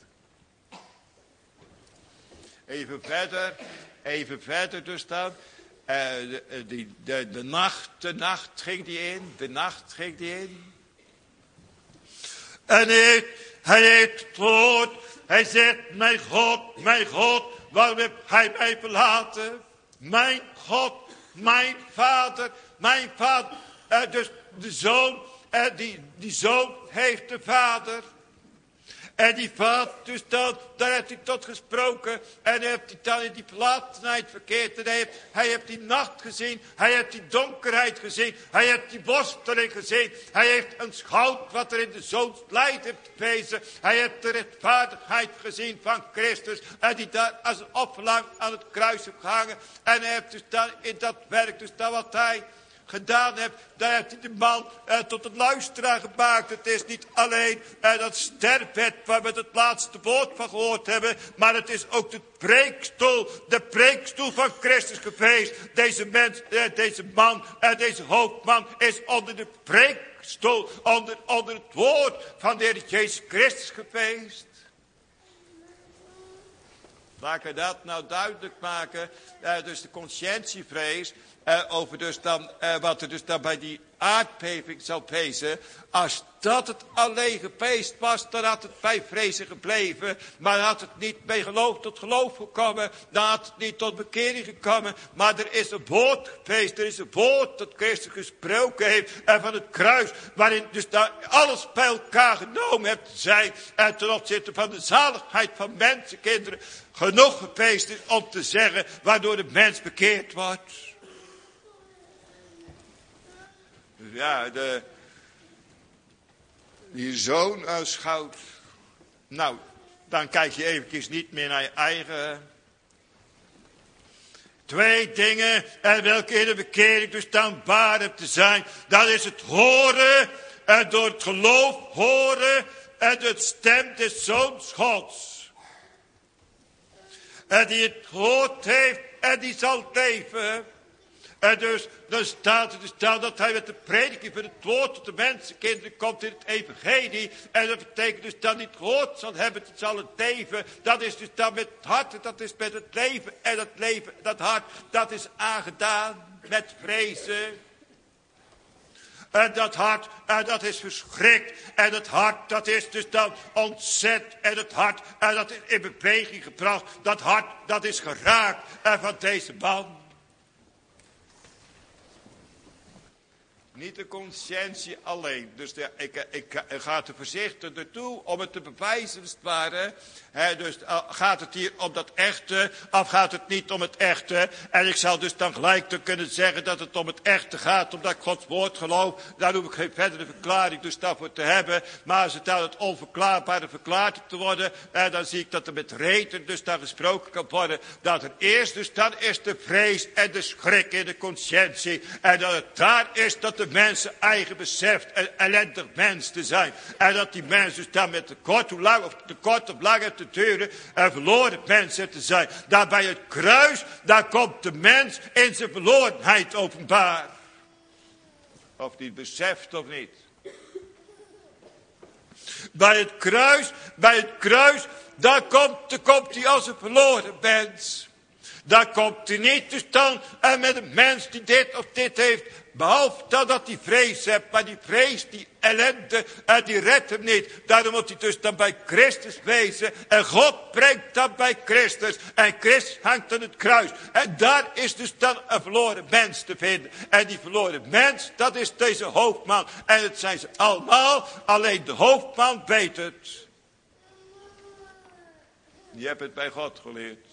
Even verder, even verder dus dan. Uh, de, de, de, de nacht, de nacht ging die in, de nacht ging die in. En hij, hij heeft gehoord, hij zegt, mijn God, mijn God, waarom heeft hij mij verlaten? Mijn God, mijn vader, mijn vader, uh, dus de zoon. En die, die zoon heeft de vader. En die vader, dus dan, daar heeft hij tot gesproken. En heeft hij dan in die plaatsenheid verkeerd. En hij heeft, hij heeft die nacht gezien. Hij heeft die donkerheid gezien. Hij heeft die worsteling gezien. Hij heeft een schouw wat er in de zoons lijdt heeft gewezen. Hij heeft de rechtvaardigheid gezien van Christus. En die daar als een offerlam aan het kruis heeft gehangen. En hij heeft dus dan in dat werk, dus dan wat hij... gedaan hebt, daar heeft hij de man eh, tot een luisteraar gemaakt. Het is niet alleen eh, dat sterfbed waar we het laatste woord van gehoord hebben, maar het is ook de preekstoel, de preekstoel van Christus geweest. Deze mens, eh, deze man, eh, deze hoofdman is onder de preekstoel, onder, onder het woord van de Heer Jezus Christus geweest. Laat ik dat nou duidelijk maken. Uh, dus de conscientievrees. Uh, over dus dan, uh, wat er dus dan bij die aardbeving zal wezen. Als dat het alleen geweest was, dan had het bij vrezen gebleven. Maar had het niet bij geloof tot geloof gekomen. Dan had het niet tot bekering gekomen. Maar er is een woord geweest. Er is een woord dat Christus gesproken heeft. En van het kruis. Waarin dus daar alles bij elkaar genomen hebt te zijn. En ten opzichte van de zaligheid van mensenkinderen. Genoeg geweest is om te zeggen. Waardoor de mens bekeerd wordt. Ja, de, die zoon aanschouwt. Nou, dan kijk je eventjes niet meer naar je eigen. Twee dingen, en welke in de bekering dus dan waardig te zijn. Dat is het horen, en door het geloof horen, en het stem des zoons Gods. En die het gehoord heeft, en die zal leven. En dus, dan staat er dus dan dat hij met de prediking van het woord tot de mensenkinderen komt in het evangelie. En dat betekent dus dat hij het gehoord zal hebben, het zal het leven. Dat is dus dan met het hart, dat is met het leven. En dat leven, dat hart, dat is aangedaan met vrezen. En dat hart, en dat is verschrikt. En het hart, dat is dus dan ontzet. En het hart, en dat is in beweging gebracht. Dat hart, dat is geraakt. En van deze man. Niet de conscientie alleen. Dus de, ik, ik, ik ga er voorzichtig naartoe om het te bewijzen, als het ware. He, dus uh, gaat het hier om dat echte, of gaat het niet om het echte? En ik zal dus dan gelijk te kunnen zeggen dat het om het echte gaat, omdat ik Gods woord geloof. Daar hoef ik geen verdere verklaring dus daarvoor te hebben. Maar als het aan het onverklaarbare verklaard te worden, eh, dan zie ik dat er met reden dus dan gesproken kan worden. Dat er eerst dus dan is de vrees en de schrik in de conscientie. En dat het daar is dat de de mensen eigen beseft een ellendig mens te zijn. En dat die mens dus dan met tekort, hoe lang, of tekort of langer te duren, een verloren mensen te zijn. Daar bij het kruis, daar komt de mens in zijn verlorenheid openbaar. Of die het beseft of niet. Bij het kruis, bij het kruis, daar komt, daar komt hij als een verloren mens. Daar komt hij niet dus dan en met een mens die dit of dit heeft. Behalve dan dat hij vrees hebt. Maar die vrees, die ellende, en die redt hem niet. Daarom moet hij dus dan bij Christus wezen. En God brengt dan bij Christus. En Christus hangt aan het kruis. En daar is dus dan een verloren mens te vinden. En die verloren mens, dat is deze hoofdman. En het zijn ze allemaal. Alleen de hoofdman weet het. Je hebt het bij God geleerd.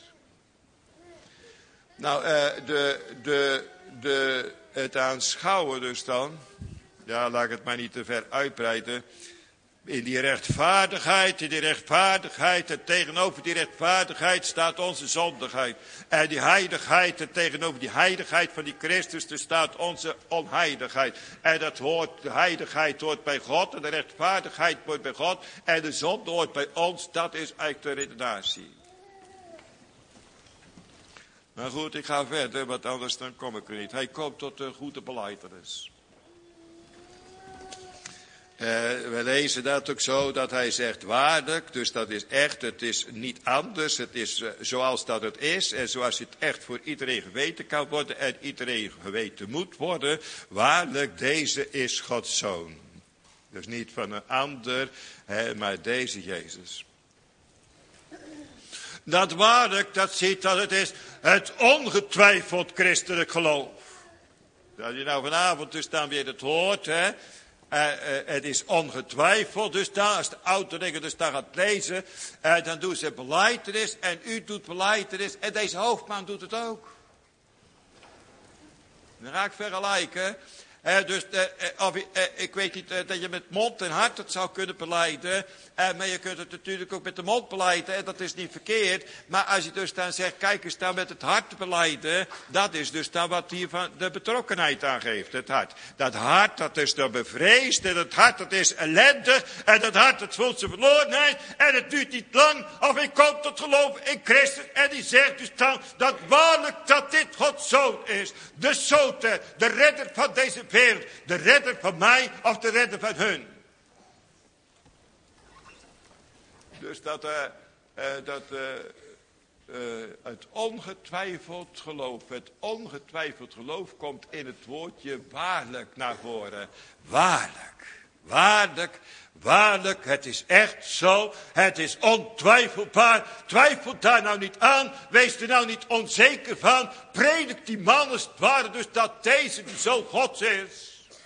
Nou, uh, de, de, de, het aanschouwen dus dan, ja, laat ik het maar niet te ver uitbreiden. In die rechtvaardigheid, in die rechtvaardigheid, en tegenover die rechtvaardigheid staat onze zondigheid. En die heiligheid, en tegenover die heiligheid van die Christus, er staat onze onheiligheid. En dat hoort, de heiligheid hoort bij God, en de rechtvaardigheid hoort bij God, en de zonde hoort bij ons, dat is eigenlijk de redenatie. Maar goed, ik ga verder, want anders dan kom ik er niet. Hij komt tot de goede belijdenis. Uh, we lezen dat ook zo, dat hij zegt waarlijk, dus dat is echt, het is niet anders, het is uh, zoals dat het is, en zoals het echt voor iedereen geweten kan worden, en iedereen geweten moet worden, waarlijk, deze is Gods Zoon. Dus niet van een ander, hè, maar deze Jezus. Dat waarlijk, dat ziet dat het is het ongetwijfeld christelijk geloof. Dat je nou vanavond dus dan weer het hoort, hè. Uh, uh, het is ongetwijfeld, dus dan, als de ouderingen dus daar gaat lezen, uh, dan doen ze belijdenis en u doet belijdenis en deze hoofdman doet het ook. Dan ga ik vergelijken. Uh, dus uh, uh, of, uh, ik weet niet uh, dat je met mond en hart het zou kunnen belijden. Uh, maar je kunt het natuurlijk ook met de mond belijden. En dat is niet verkeerd. Maar als je dus dan zegt, kijk eens dan met het hart belijden. Dat is dus dan wat hier van de betrokkenheid aangeeft. Het hart. Dat hart dat is dan bevreesd. En het hart dat is ellendig. En dat hart dat voelt zijn verlorenheid. En het duurt niet lang. Of ik kom tot geloof in Christus. En die zegt dus dan dat waarlijk dat dit Gods Zoon is. De Zote. De redder van deze wereld. De redder van mij of de redder van hun. Dus dat, uh, uh, dat uh, uh, het ongetwijfeld geloof. Het ongetwijfeld geloof komt in het woordje waarlijk naar voren. Waarlijk, waarlijk, waarlijk, het is echt zo. Het is ontwijfelbaar. Twijfel daar nou niet aan. Wees er nou niet onzeker van. Predik die man als het ware dus dat deze de Zoon Gods is.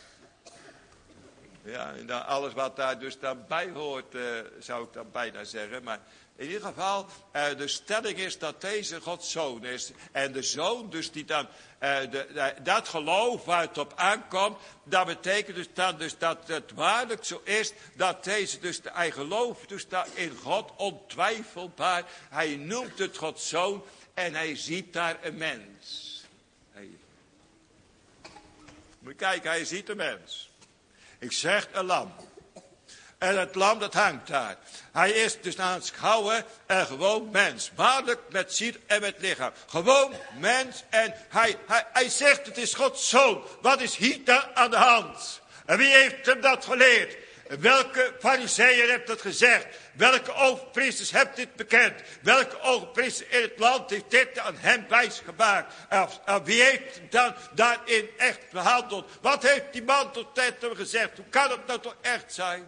Ja, en dan alles wat daar dus dan bij hoort, uh, zou ik dan bijna zeggen. Maar in ieder geval, uh, de stelling is dat deze Gods Zoon is. En de Zoon dus die dan, uh, de, de, dat geloof waar het op aankomt, dat betekent dus, dan, dus dat het waarlijk zo is, dat deze dus, hij gelooft dus dat in God ontwijfelbaar. Hij noemt het Gods Zoon en hij ziet daar een mens. Hij, moet je kijken, hij ziet een mens. Ik zeg een lam. En het lam dat hangt daar. Hij is dus aan het schouwen en gewoon mens. Waarlijk met ziel en met lichaam. Gewoon mens. En hij, hij, hij zegt het is Gods Zoon. Wat is hier daar aan de hand? En wie heeft hem dat geleerd? Welke fariseeën heeft dat gezegd? Welke overpriesters heeft dit bekend? Welke overpriester in het land heeft dit aan hem wijsgemaakt? En, en wie heeft hem dan daarin echt behandeld? Wat heeft die man tot tijd hem gezegd? Hoe kan het nou toch echt zijn?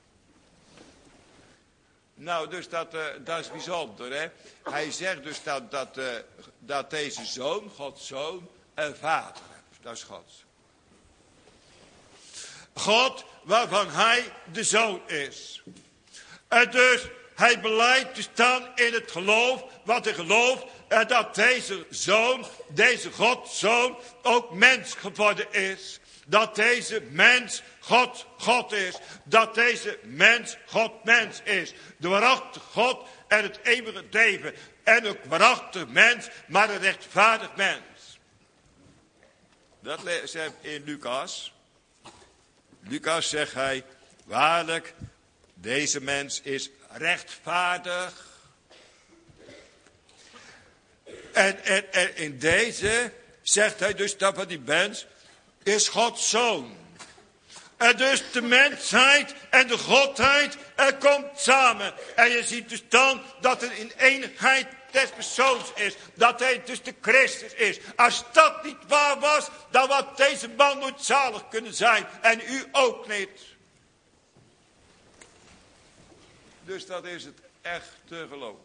Nou, dus dat, uh, dat is bijzonder, hè. Hij zegt dus dat, dat, uh, dat deze zoon, Gods zoon, een vader heeft. Dat is Gods. God waarvan hij de zoon is. En dus hij beleidt dus dan in het geloof, wat hij gelooft, en dat deze zoon, deze Gods zoon, ook mens geworden is. Dat deze mens God, God is. Dat deze mens God, mens is. De waarachtige God en het eeuwige leven. En ook waarachtig mens, maar een rechtvaardig mens. Dat lezen we in Lucas. Lucas zegt hij, waarlijk, deze mens is rechtvaardig. En, en, en in deze zegt hij dus dat van die mens is Gods zoon. En dus de mensheid en de godheid, er komt samen. En je ziet dus dan dat er in eenheid des persoons is. Dat hij dus de Christus is. Als dat niet waar was, dan had deze man nooit zalig kunnen zijn. En u ook niet. Dus dat is het echte geloof.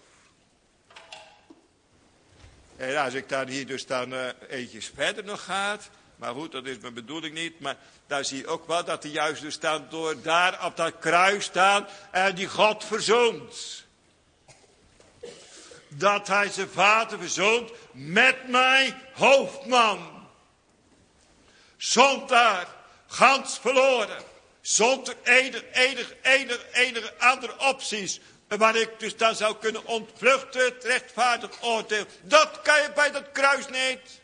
En als ik dan hier dus dan uh, eentjes verder nog gaat. Maar goed, dat is mijn bedoeling niet. Maar daar zie je ook wel dat hij juist dus dan door daar op dat kruis staan. En die God verzoont. Dat hij zijn vader verzoont met mij, hoofdman. Zondaar, gans verloren. Zonder enig, enig, enig, enige andere opties. Waar ik dus dan zou kunnen ontvluchten, het rechtvaardig oordeel. Dat kan je bij dat kruis niet.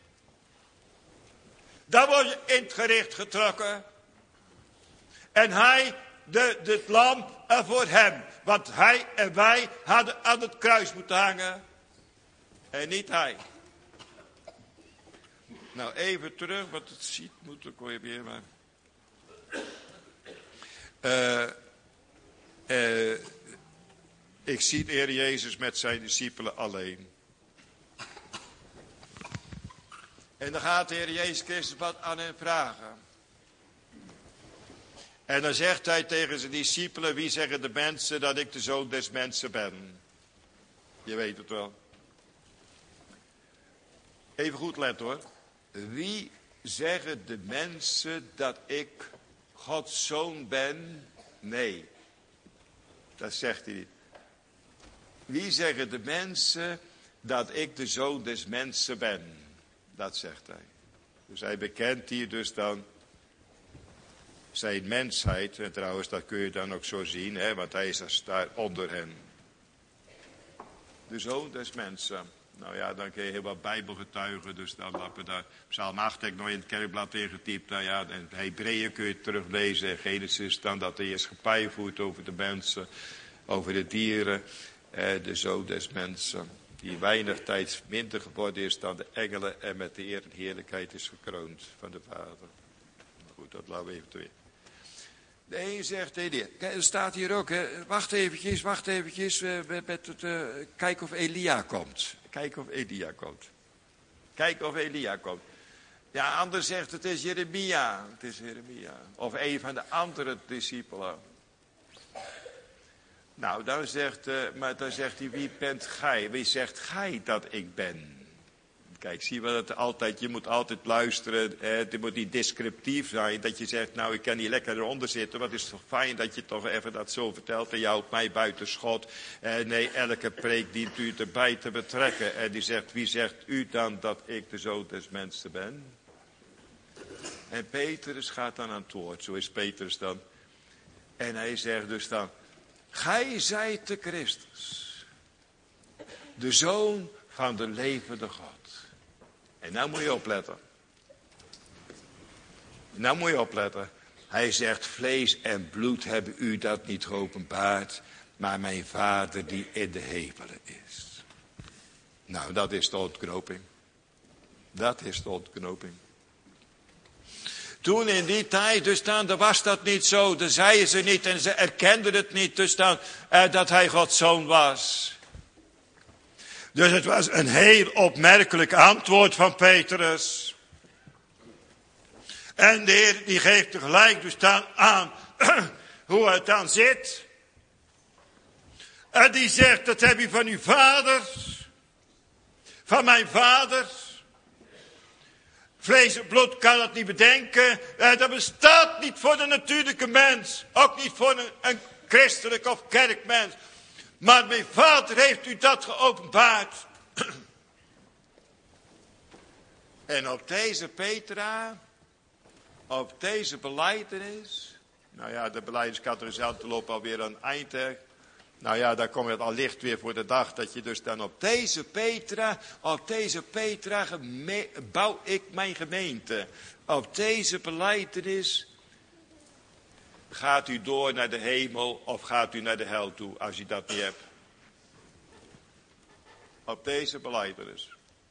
Daar word je in het gericht getrokken. En hij, de, de het lam, er voor hem. Want hij en wij hadden aan het kruis moeten hangen. En niet hij. Nou, even terug, want het ziet, moet ik weer maar. Uh, uh, ik zie de Heer Jezus met zijn discipelen alleen. En dan gaat de Heer Jezus Christus wat aan hen vragen. En dan zegt hij tegen zijn discipelen, wie zeggen de mensen dat ik de zoon des mensen ben? Je weet het wel. Even goed letten hoor. Wie zeggen de mensen dat ik Gods zoon ben? Nee. Dat zegt hij niet. Wie zeggen de mensen dat ik de zoon des mensen ben? Dat zegt hij. Dus hij bekent hier dus dan zijn mensheid. En trouwens, dat kun je dan ook zo zien, hè, want hij is daar onder hen. De zoon des mensen. Nou ja, dan kun je heel wat Bijbelgetuigen. Dus dan lappen daar. Psalm acht heb ik nog in het kerkblad ingetypt. Nou ja, in Hebreeën kun je teruglezen. En Genesis dan dat hij heerschappij voert over de mensen. Over de dieren. Eh, de zoon des mensen. Die weinig tijd minder geworden is dan de engelen. En met de eer en heerlijkheid is gekroond van de Vader. Goed, dat laten we even weer. De een zegt Elia. Kijk, er staat hier ook, hè. Wacht eventjes, wacht eventjes. Uh, met het, uh, kijk of Elia komt. Kijk of Elia komt. Kijk of Elia komt. Ja, ander zegt het is Jeremia. Het is Jeremia. Of een van de andere discipelen. Nou, dan zegt, uh, maar dan zegt hij, wie bent gij? Wie zegt gij dat ik ben? Kijk, zie je wel dat altijd, je moet altijd luisteren. Eh, het moet niet descriptief zijn. Dat je zegt, nou ik kan hier lekker eronder zitten. Wat is toch fijn dat je toch even dat zo vertelt. En jou op mij buiten schot. Eh, nee, elke preek dient u erbij te betrekken. En die zegt, wie zegt u dan dat ik de zoon des mensen ben? En Petrus gaat dan aan het woord. Zo is Petrus dan. En hij zegt dus dan, gij zijt de Christus. De zoon van de levende God. En nou moet je opletten. Nou moet je opletten. Hij zegt, vlees en bloed hebben u dat niet geopenbaard, maar mijn Vader die in de hemelen is. Nou, dat is de ontknoping. Dat is de ontknoping. Toen in die tijd, dus dan, dan was dat niet zo. Dan zeiden ze niet en ze erkenden het niet, dus dan, eh, dat hij Gods zoon was. Dus het was een heel opmerkelijk antwoord van Petrus. En de Heer die geeft tegelijk dus dan aan hoe het dan zit. En die zegt, dat heb je van uw vaders. Van mijn vaders. Vlees en bloed kan dat niet bedenken. Dat bestaat niet voor de natuurlijke mens. Ook niet voor een, een christelijk of kerkmens. Maar mijn Vader heeft u dat geopenbaard. En op deze Petra, op deze belijdenis. Nou ja, de belijdeniscatechisatie loopt alweer aan het eind. Hè. Nou ja, daar komt het al licht weer voor de dag. Dat je dus dan op deze Petra, op deze Petra geme- bouw ik mijn gemeente. Op deze belijdenis gaat u door naar de hemel of gaat u naar de hel toe als u dat niet hebt. Op deze belijdenis.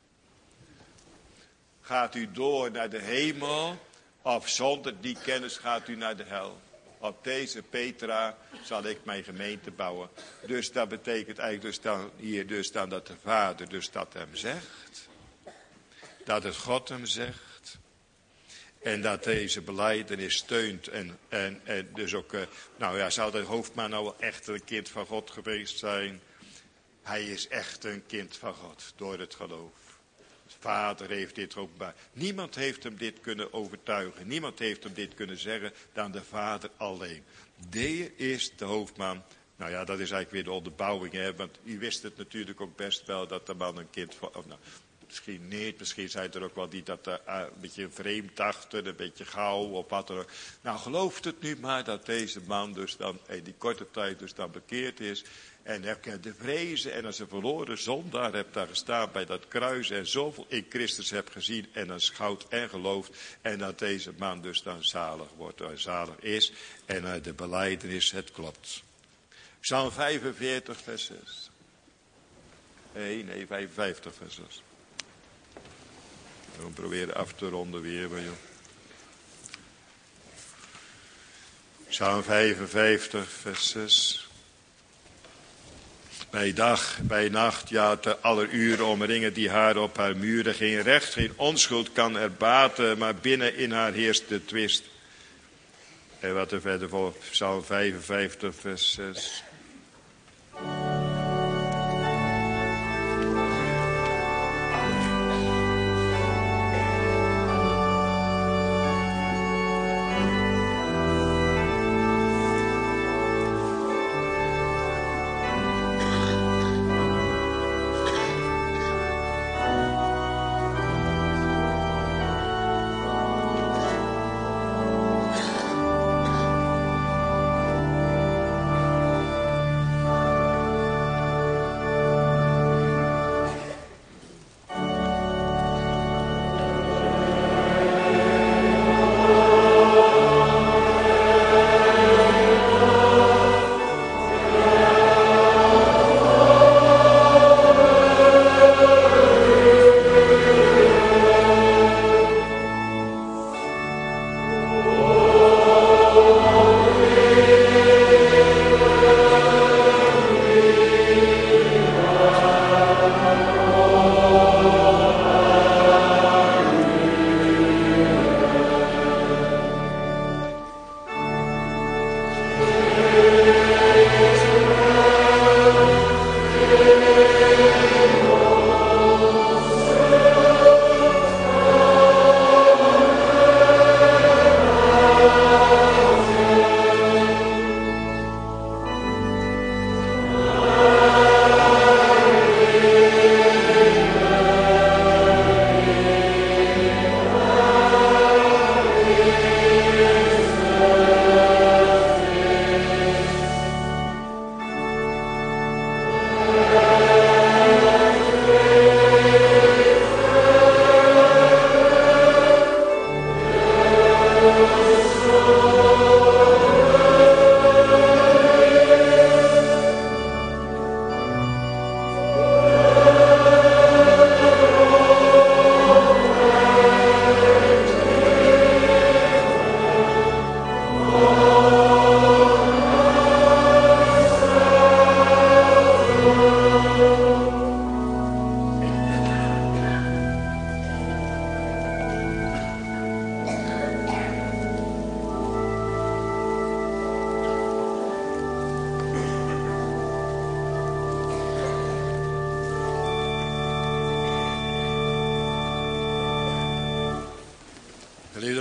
Gaat u door naar de hemel of zonder die kennis gaat u naar de hel. Op deze Petra zal ik mijn gemeente bouwen. Dus dat betekent eigenlijk dus dan, hier dus dan dat de Vader dus dat hem zegt. Dat het God hem zegt. En dat deze belijdenis steunt. En, en, en dus ook, uh, nou ja, zou de hoofdman nou wel echt een kind van God geweest zijn? Hij is echt een kind van God, door het geloof. De Vader heeft dit openbaar. Niemand heeft hem dit kunnen overtuigen. Niemand heeft hem dit kunnen zeggen dan de Vader alleen. De is de hoofdman. Nou ja, dat is eigenlijk weer de onderbouwing. Hè? Want u wist het natuurlijk ook best wel dat de man een kind van... Of nou, misschien niet, misschien zijn er ook wel die dat uh, een beetje vreemd dachten, een beetje gauw of wat dan ook. Nou, gelooft het nu maar dat deze man dus dan in die korte tijd dus dan bekeerd is. En herkent de vrezen en als een verloren zondaar hebt daar gestaan bij dat kruis en zoveel in Christus hebt gezien en aanschouwd en gelooft. En dat deze man dus dan zalig wordt en zalig is. En uit de belijdenis het klopt. Psalm vijfenveertig vers zes. Nee, nee, vijfenvijftig vers zes. We proberen af te ronden weer. Maar joh. Psalm vijfenvijftig, vers zes. Bij dag, bij nacht, ja, te aller uren omringen die haar op haar muren. Geen recht, geen onschuld kan er baten, maar binnen in haar heerst de twist. En wat er verder volgt, Psalm vijfenvijftig, vers zes.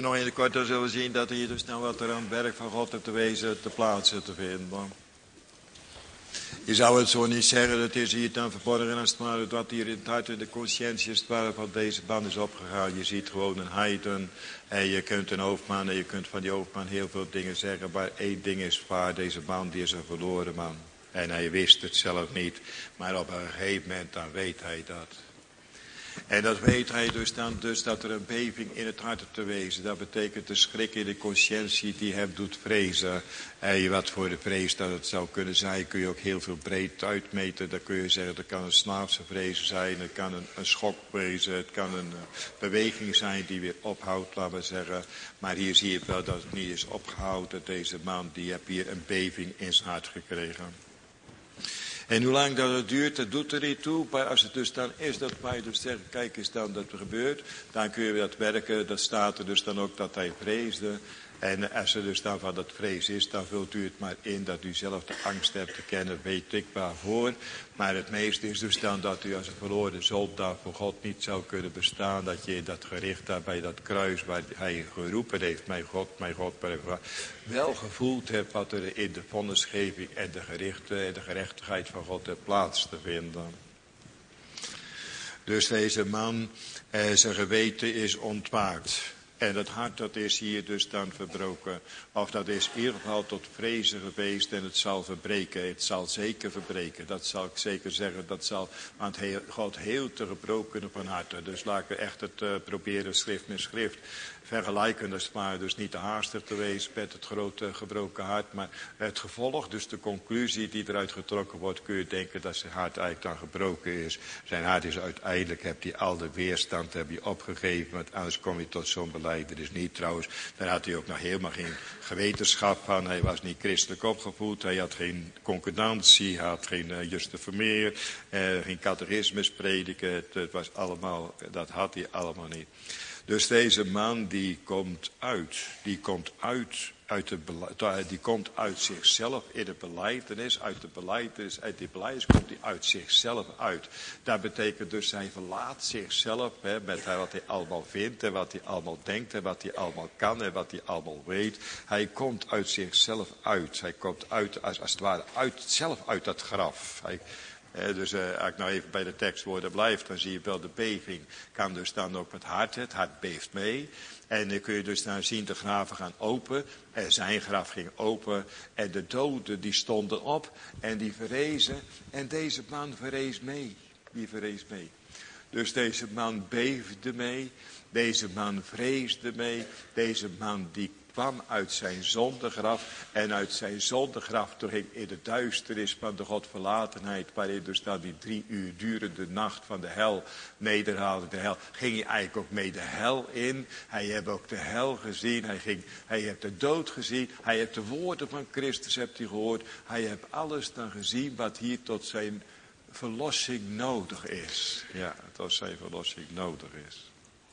moeten nog in de korte zullen zien dat hier dus nou wat er aan het werk van God op te wezen te plaatsen te vinden. Je zou het zo niet zeggen, dat is hier dan verborgen als het ware, wat hier in het hart en de conscientie als het ware van deze man is opgegaan. Je ziet gewoon een heiden en je kunt een hoofdman en je kunt van die hoofdman heel veel dingen zeggen, maar één ding is waar, deze man die is een verloren man. En hij wist het zelf niet, maar op een gegeven moment dan weet hij dat. En dat weet hij dus dan, dus dat er een beving in het hart te wezen. Dat betekent de schrik in de conscientie die hem doet vrezen. En wat voor de vrees dat het zou kunnen zijn, kun je ook heel veel breed uitmeten. Dan kun je zeggen, dat kan een slaafse vrees zijn, het kan een, een schok wezen, het kan een uh, beweging zijn die weer ophoudt, laten we zeggen. Maar hier zie je wel dat het niet is opgehouden. Deze man, die heeft hier een beving in zijn hart gekregen. En hoe lang dat het duurt, dat doet er niet toe. Maar als het dus dan is dat wij dus zeggen, kijk eens dan dat er gebeurt. Dan kun je dat werken, dat staat er dus dan ook dat hij vreesde. En als er dus dan van dat vrees is, dan vult u het maar in dat u zelf de angst hebt te kennen, weet ik waarvoor. Maar het meeste is dus dan dat u als een verloren zondaar voor God niet zou kunnen bestaan. Dat je dat gericht daar bij dat kruis waar hij geroepen heeft, mijn God, mijn God, mijn God, wel gevoeld hebt wat er in de vonnisgeving en de gerichten en de gerechtigheid van God heeft plaats te vinden. Dus deze man, eh, zijn geweten is ontwaakt. En het hart dat is hier dus dan verbroken. Of dat is in ieder geval tot vrezen geweest en het zal verbreken. Het zal zeker verbreken. Dat zal ik zeker zeggen. Dat zal, want heel, God heel te gebroken van harte. Dus laten we echt het uh, proberen schrift met schrift. Vergelijken, dat is maar dus niet te haastig te wezen met het grote gebroken hart. Maar het gevolg, dus de conclusie die eruit getrokken wordt, kun je denken dat zijn hart eigenlijk dan gebroken is. Zijn hart is uiteindelijk, heb hij al de weerstand heb je opgegeven, want anders kom je tot zo'n beleid. Dat is niet trouwens, daar had hij ook nog helemaal geen gewetenschap van. Hij was niet christelijk opgevoed, hij had geen concordantie, hij had geen uh, Juste Vermeer, uh, geen catechismus prediken. Het, het was allemaal, dat had hij allemaal niet. Dus deze man die komt uit, die komt uit, uit de beleid, die komt uit zichzelf in de belijdenis, uit de belijdenis, uit die belijdenis komt hij uit zichzelf uit. Dat betekent dus hij verlaat zichzelf hè, met wat hij allemaal vindt en wat hij allemaal denkt en wat hij allemaal kan en wat hij allemaal weet. Hij komt uit zichzelf uit, hij komt uit als, als het ware uit, zelf uit dat graf. Hij, He, dus uh, als ik nou even bij de tekstwoorden blijf, dan zie je wel de beving. Kan dus dan ook het hart, het hart beeft mee. En dan kun je dus dan zien de graven gaan open. En zijn graf ging open. En de doden die stonden op en die verrezen. En deze man verrees mee. Die verrees mee. Dus deze man beefde mee. Deze man vreesde mee. Deze man die kwam uit zijn zondegraf en uit zijn zondegraf toen ging in de duisternis van de Godverlatenheid, waarin dus dan die drie uur durende nacht van de hel nederhaalde, de hel, ging hij eigenlijk ook mee de hel in. Hij heeft ook de hel gezien, hij, ging, hij heeft de dood gezien, hij heeft de woorden van Christus hebt hij gehoord, hij heeft alles dan gezien wat hier tot zijn verlossing nodig is. Ja, tot zijn verlossing nodig is.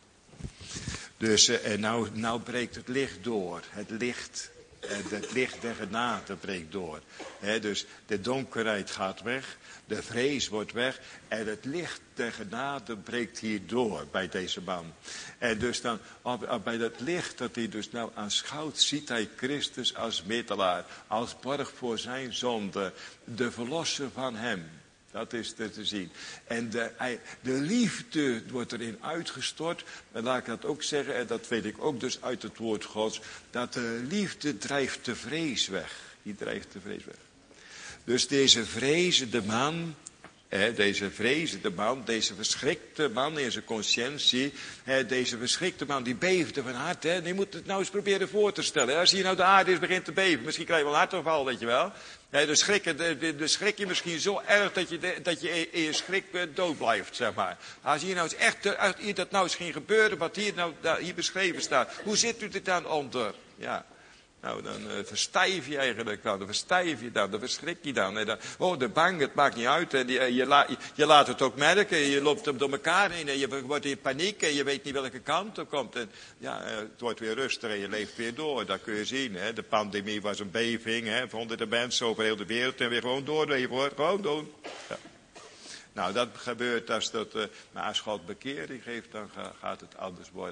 Dus uh, nou, nou breekt het licht door. Het licht, uh, het licht der genade breekt door. He, dus de donkerheid gaat weg. De vrees wordt weg. En het licht der genade breekt hier door bij deze man. En dus dan op, op, bij dat licht dat hij dus nou aanschouwt, ziet hij Christus als middelaar. Als borg voor zijn zonde. De verlosser van hem. Dat is te, te zien. En de, de liefde wordt erin uitgestort. En laat ik dat ook zeggen, en dat weet ik ook dus uit het woord Gods. Dat de liefde drijft de vrees weg. Die drijft de vrees weg. Dus deze vrezende man, hè, deze vrezende man, deze verschrikte man in zijn conscientie. Hè, deze verschrikte man die beefde van hart. Hè, die moet het nou eens proberen voor te stellen. Hè. Als hier nou de aarde is begint te beven, misschien krijg je wel een hartaanval, weet je wel. Ja, de, schrik, de, de, de schrik je misschien zo erg dat je, de, dat je in je schrik dood blijft, zeg maar. Als hier nou eens echt, als hier dat nou eens ging gebeuren, wat hier nou hier beschreven staat. Hoe zit u er dan onder? Ja. Nou, dan uh, verstijf je eigenlijk dan, dan verstijf je dan, dan verschrik je dan. En dan oh, de bang, het maakt niet uit. En die, uh, je, la, je, je laat het ook merken, je loopt hem door elkaar heen en je wordt in paniek en je weet niet welke kant er komt. En ja, uh, het wordt weer rustig en je leeft weer door, dat kun je zien. Hè. De pandemie was een beving, hè, honderden mensen over heel de wereld en weer gewoon doorleven hoor, gewoon doen. Ja. Nou, dat gebeurt als dat, uh, maar als God bekering geeft, dan ga, gaat het anders worden.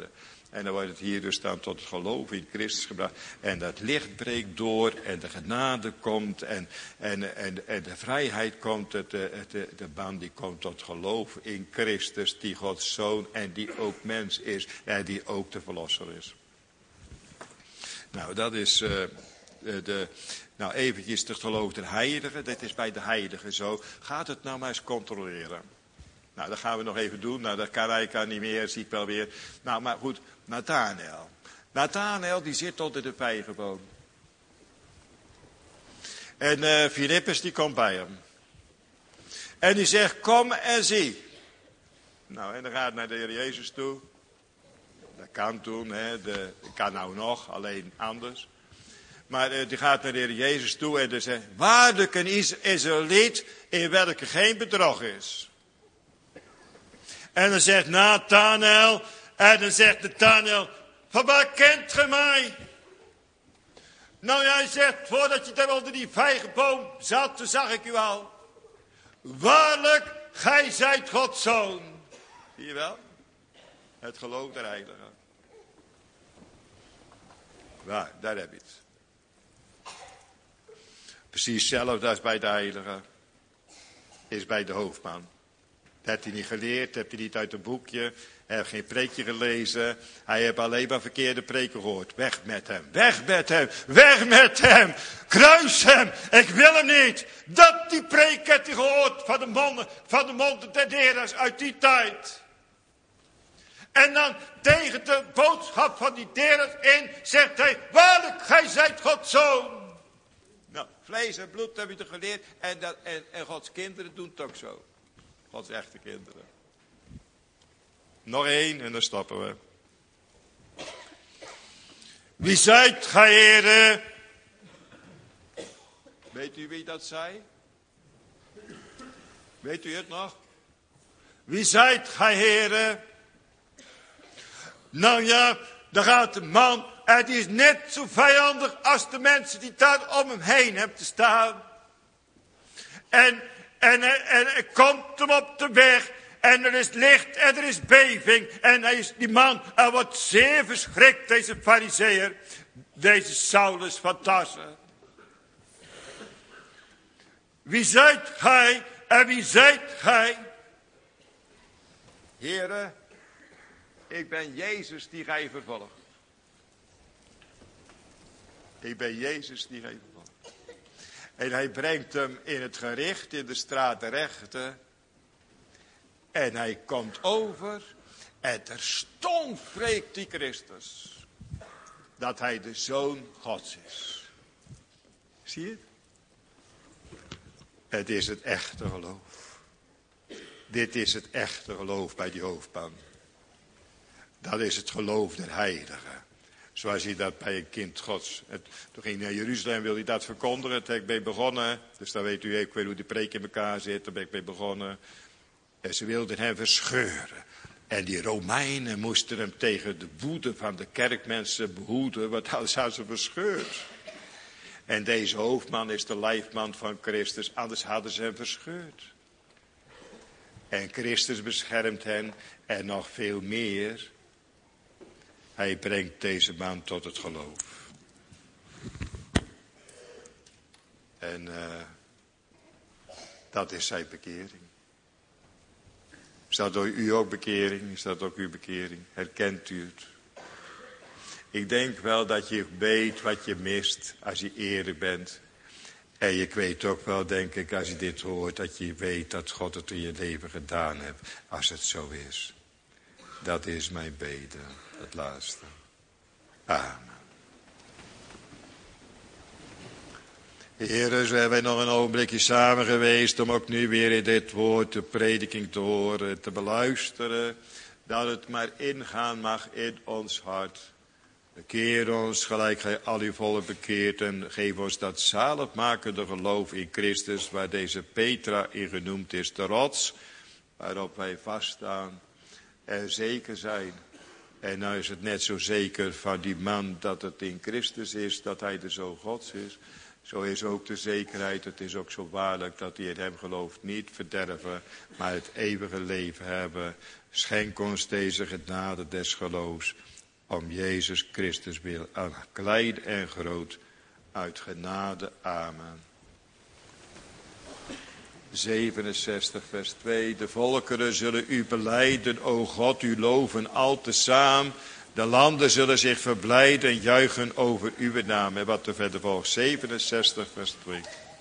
En dan wordt het hier dus dan tot het geloof in Christus gebracht. En dat licht breekt door en de genade komt en, en, en, en de vrijheid komt. Het, het, de, de band die komt tot geloof in Christus, die Gods Zoon en die ook mens is en die ook de Verlosser is. Nou, dat is uh, de, de, nou eventjes het geloof der heiligen. Dit is bij de heiligen zo. Gaat het nou maar eens controleren. Nou, dat gaan we nog even doen. Nou, dat kan eigenlijk niet meer, zie ik wel weer. Nou, maar goed, Nathanael. Nathanael, die zit onder de vijgenboom. En uh, Filippus, die komt bij hem. En die zegt, kom en zie. Nou, en dan gaat hij naar de Heer Jezus toe. Dat kan toen, hè. De, dat kan nou nog, alleen anders. Maar uh, die gaat naar de Heer Jezus toe en die zegt, waarlijk een Israëliet in welke geen bedrog is. En dan zegt Nathanael, en dan zegt Nathanael, van waar kent ge mij? Nou, hij zegt, voordat je daar onder die vijgenboom zat, toen zag ik u al. Waarlijk, gij zijt Gods Zoon. Zie je wel? Het geloof der heiligen. Waar, daar heb je het. Precies hetzelfde als bij de heiligen. Is bij de hoofdman. Dat heeft hij niet geleerd, dat heeft hij niet uit een boekje. Hij heeft geen preekje gelezen. Hij heeft alleen maar verkeerde preken gehoord. Weg met hem, weg met hem, weg met hem. Kruis hem, ik wil hem niet. Dat die preek heeft hij gehoord van de monden, van de monden der Heeren uit die tijd. En dan tegen de boodschap van die Heeren in zegt hij, waarlijk, gij zijt Gods Zoon. Nou, vlees en bloed heb je toch geleerd. En, dat, en, en Gods kinderen doen het ook zo. Gods echte kinderen. Nog één en dan stoppen we. Wie zijt gij, Heere? Weet u wie dat zei? Weet u het nog? Wie zijt gij, Heere? Nou ja, dan gaat de man, en die is net zo vijandig als de mensen die daar om hem heen hebben te staan. En, en, en hij komt hem op de weg. En er is licht en er is beving. En hij is, die man, hij wordt zeer verschrikt, deze farizeeër. Deze Saulus van Tarse. Wie zijt gij en wie zijt gij? Heren, ik ben Jezus die gij vervolgt. Ik ben Jezus die gij vervolgt. En hij brengt hem in het gericht, in de straat der rechten. En hij komt over en terstond spreekt die Christus dat hij de Zoon Gods is. Zie je het? Het is het echte geloof. Dit is het echte geloof bij die hoofdman. Dat is het geloof der heiligen. Zoals hij dat bij een kind Gods. Het, toen ging hij naar Jeruzalem, wilde hij dat verkondigen. Daar ben ik begonnen. Dus dan weet u, ik weet hoe die preek in elkaar zit. Daar ben ik mee begonnen. En ze wilden hem verscheuren. En die Romeinen moesten hem tegen de woede van de kerkmensen behoeden. Want anders hadden ze verscheurd. En deze hoofdman is de lijfman van Christus. Anders hadden ze hem verscheurd. En Christus beschermt hen. En nog veel meer. Hij brengt deze man tot het geloof. En uh, dat is zijn bekering. Is dat door u ook bekering? Is dat ook uw bekering? Herkent u het? Ik denk wel dat je weet wat je mist als je eerlijk bent. En je weet ook wel, denk ik, als je dit hoort, dat je weet dat God het in je leven gedaan heeft. Als het zo is. Dat is mijn bede, het laatste. Amen. Heren, zo hebben wij nog een ogenblikje samen geweest om ook nu weer in dit woord de prediking te horen, te beluisteren. Dat het maar ingaan mag in ons hart. Bekeer ons gelijk gij al uw volk bekeert en geef ons dat zaligmakende geloof in Christus, waar deze Petra in genoemd is, de rots, waarop wij vaststaan en zeker zijn. En nou is het net zo zeker van die man dat het in Christus is, dat hij de Zoon Gods is. Zo is ook de zekerheid, het is ook zo waarlijk dat die in hem gelooft niet verderven, maar het eeuwige leven hebben. Schenk ons deze genade des geloofs. om Jezus Christus wil, aan klein en groot, uit genade. Amen. zevenenzestig vers twee. De volkeren zullen u belijden, o God, u loven al tezaam. De landen zullen zich verblijden en juichen over uw naam. En wat er verder volgt, zevenenzestig vers twee.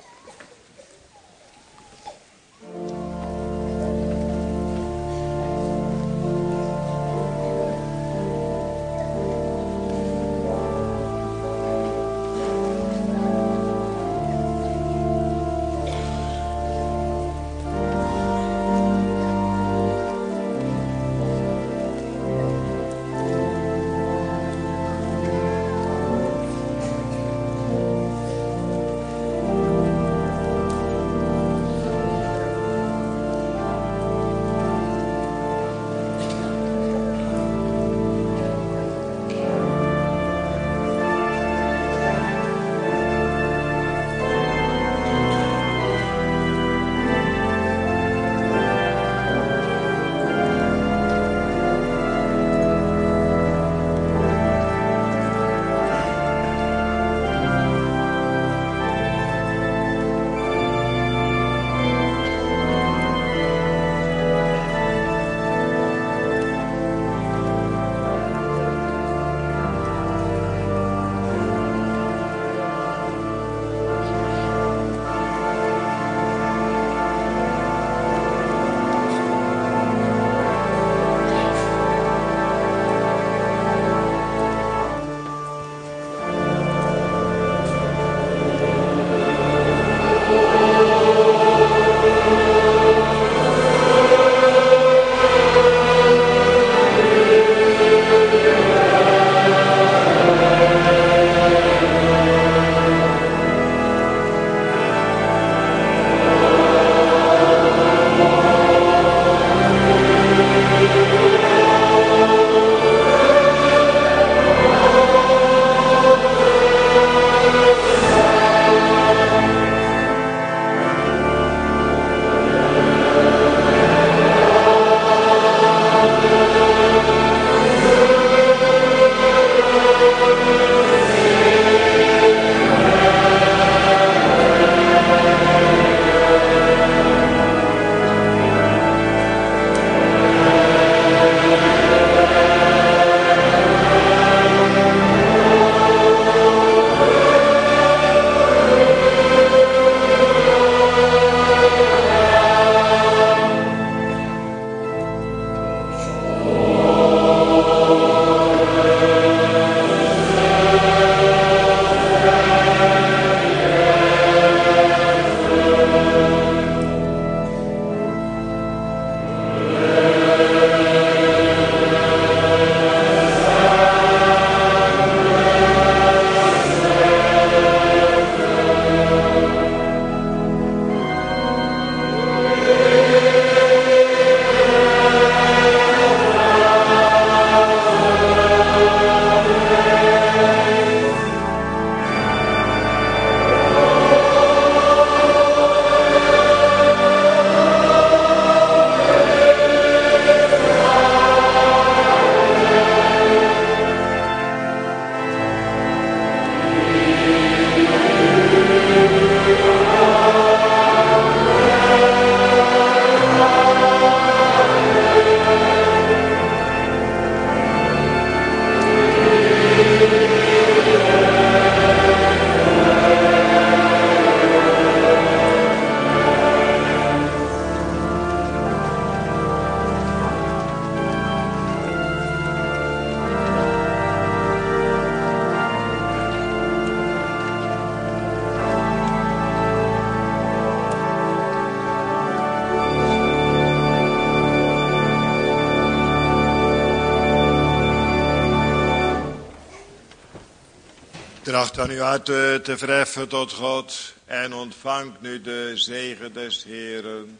Tracht aan uw hart te verheffen tot God en ontvangt nu de zegen des Heeren.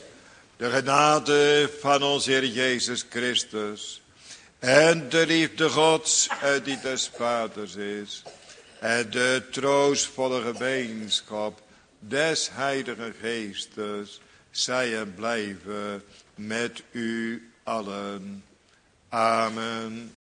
De genade van onze Heer Jezus Christus en de liefde Gods die des Vaders is en de troostvolle gemeenschap des Heiligen Geestes zij en blijven met u allen. Amen.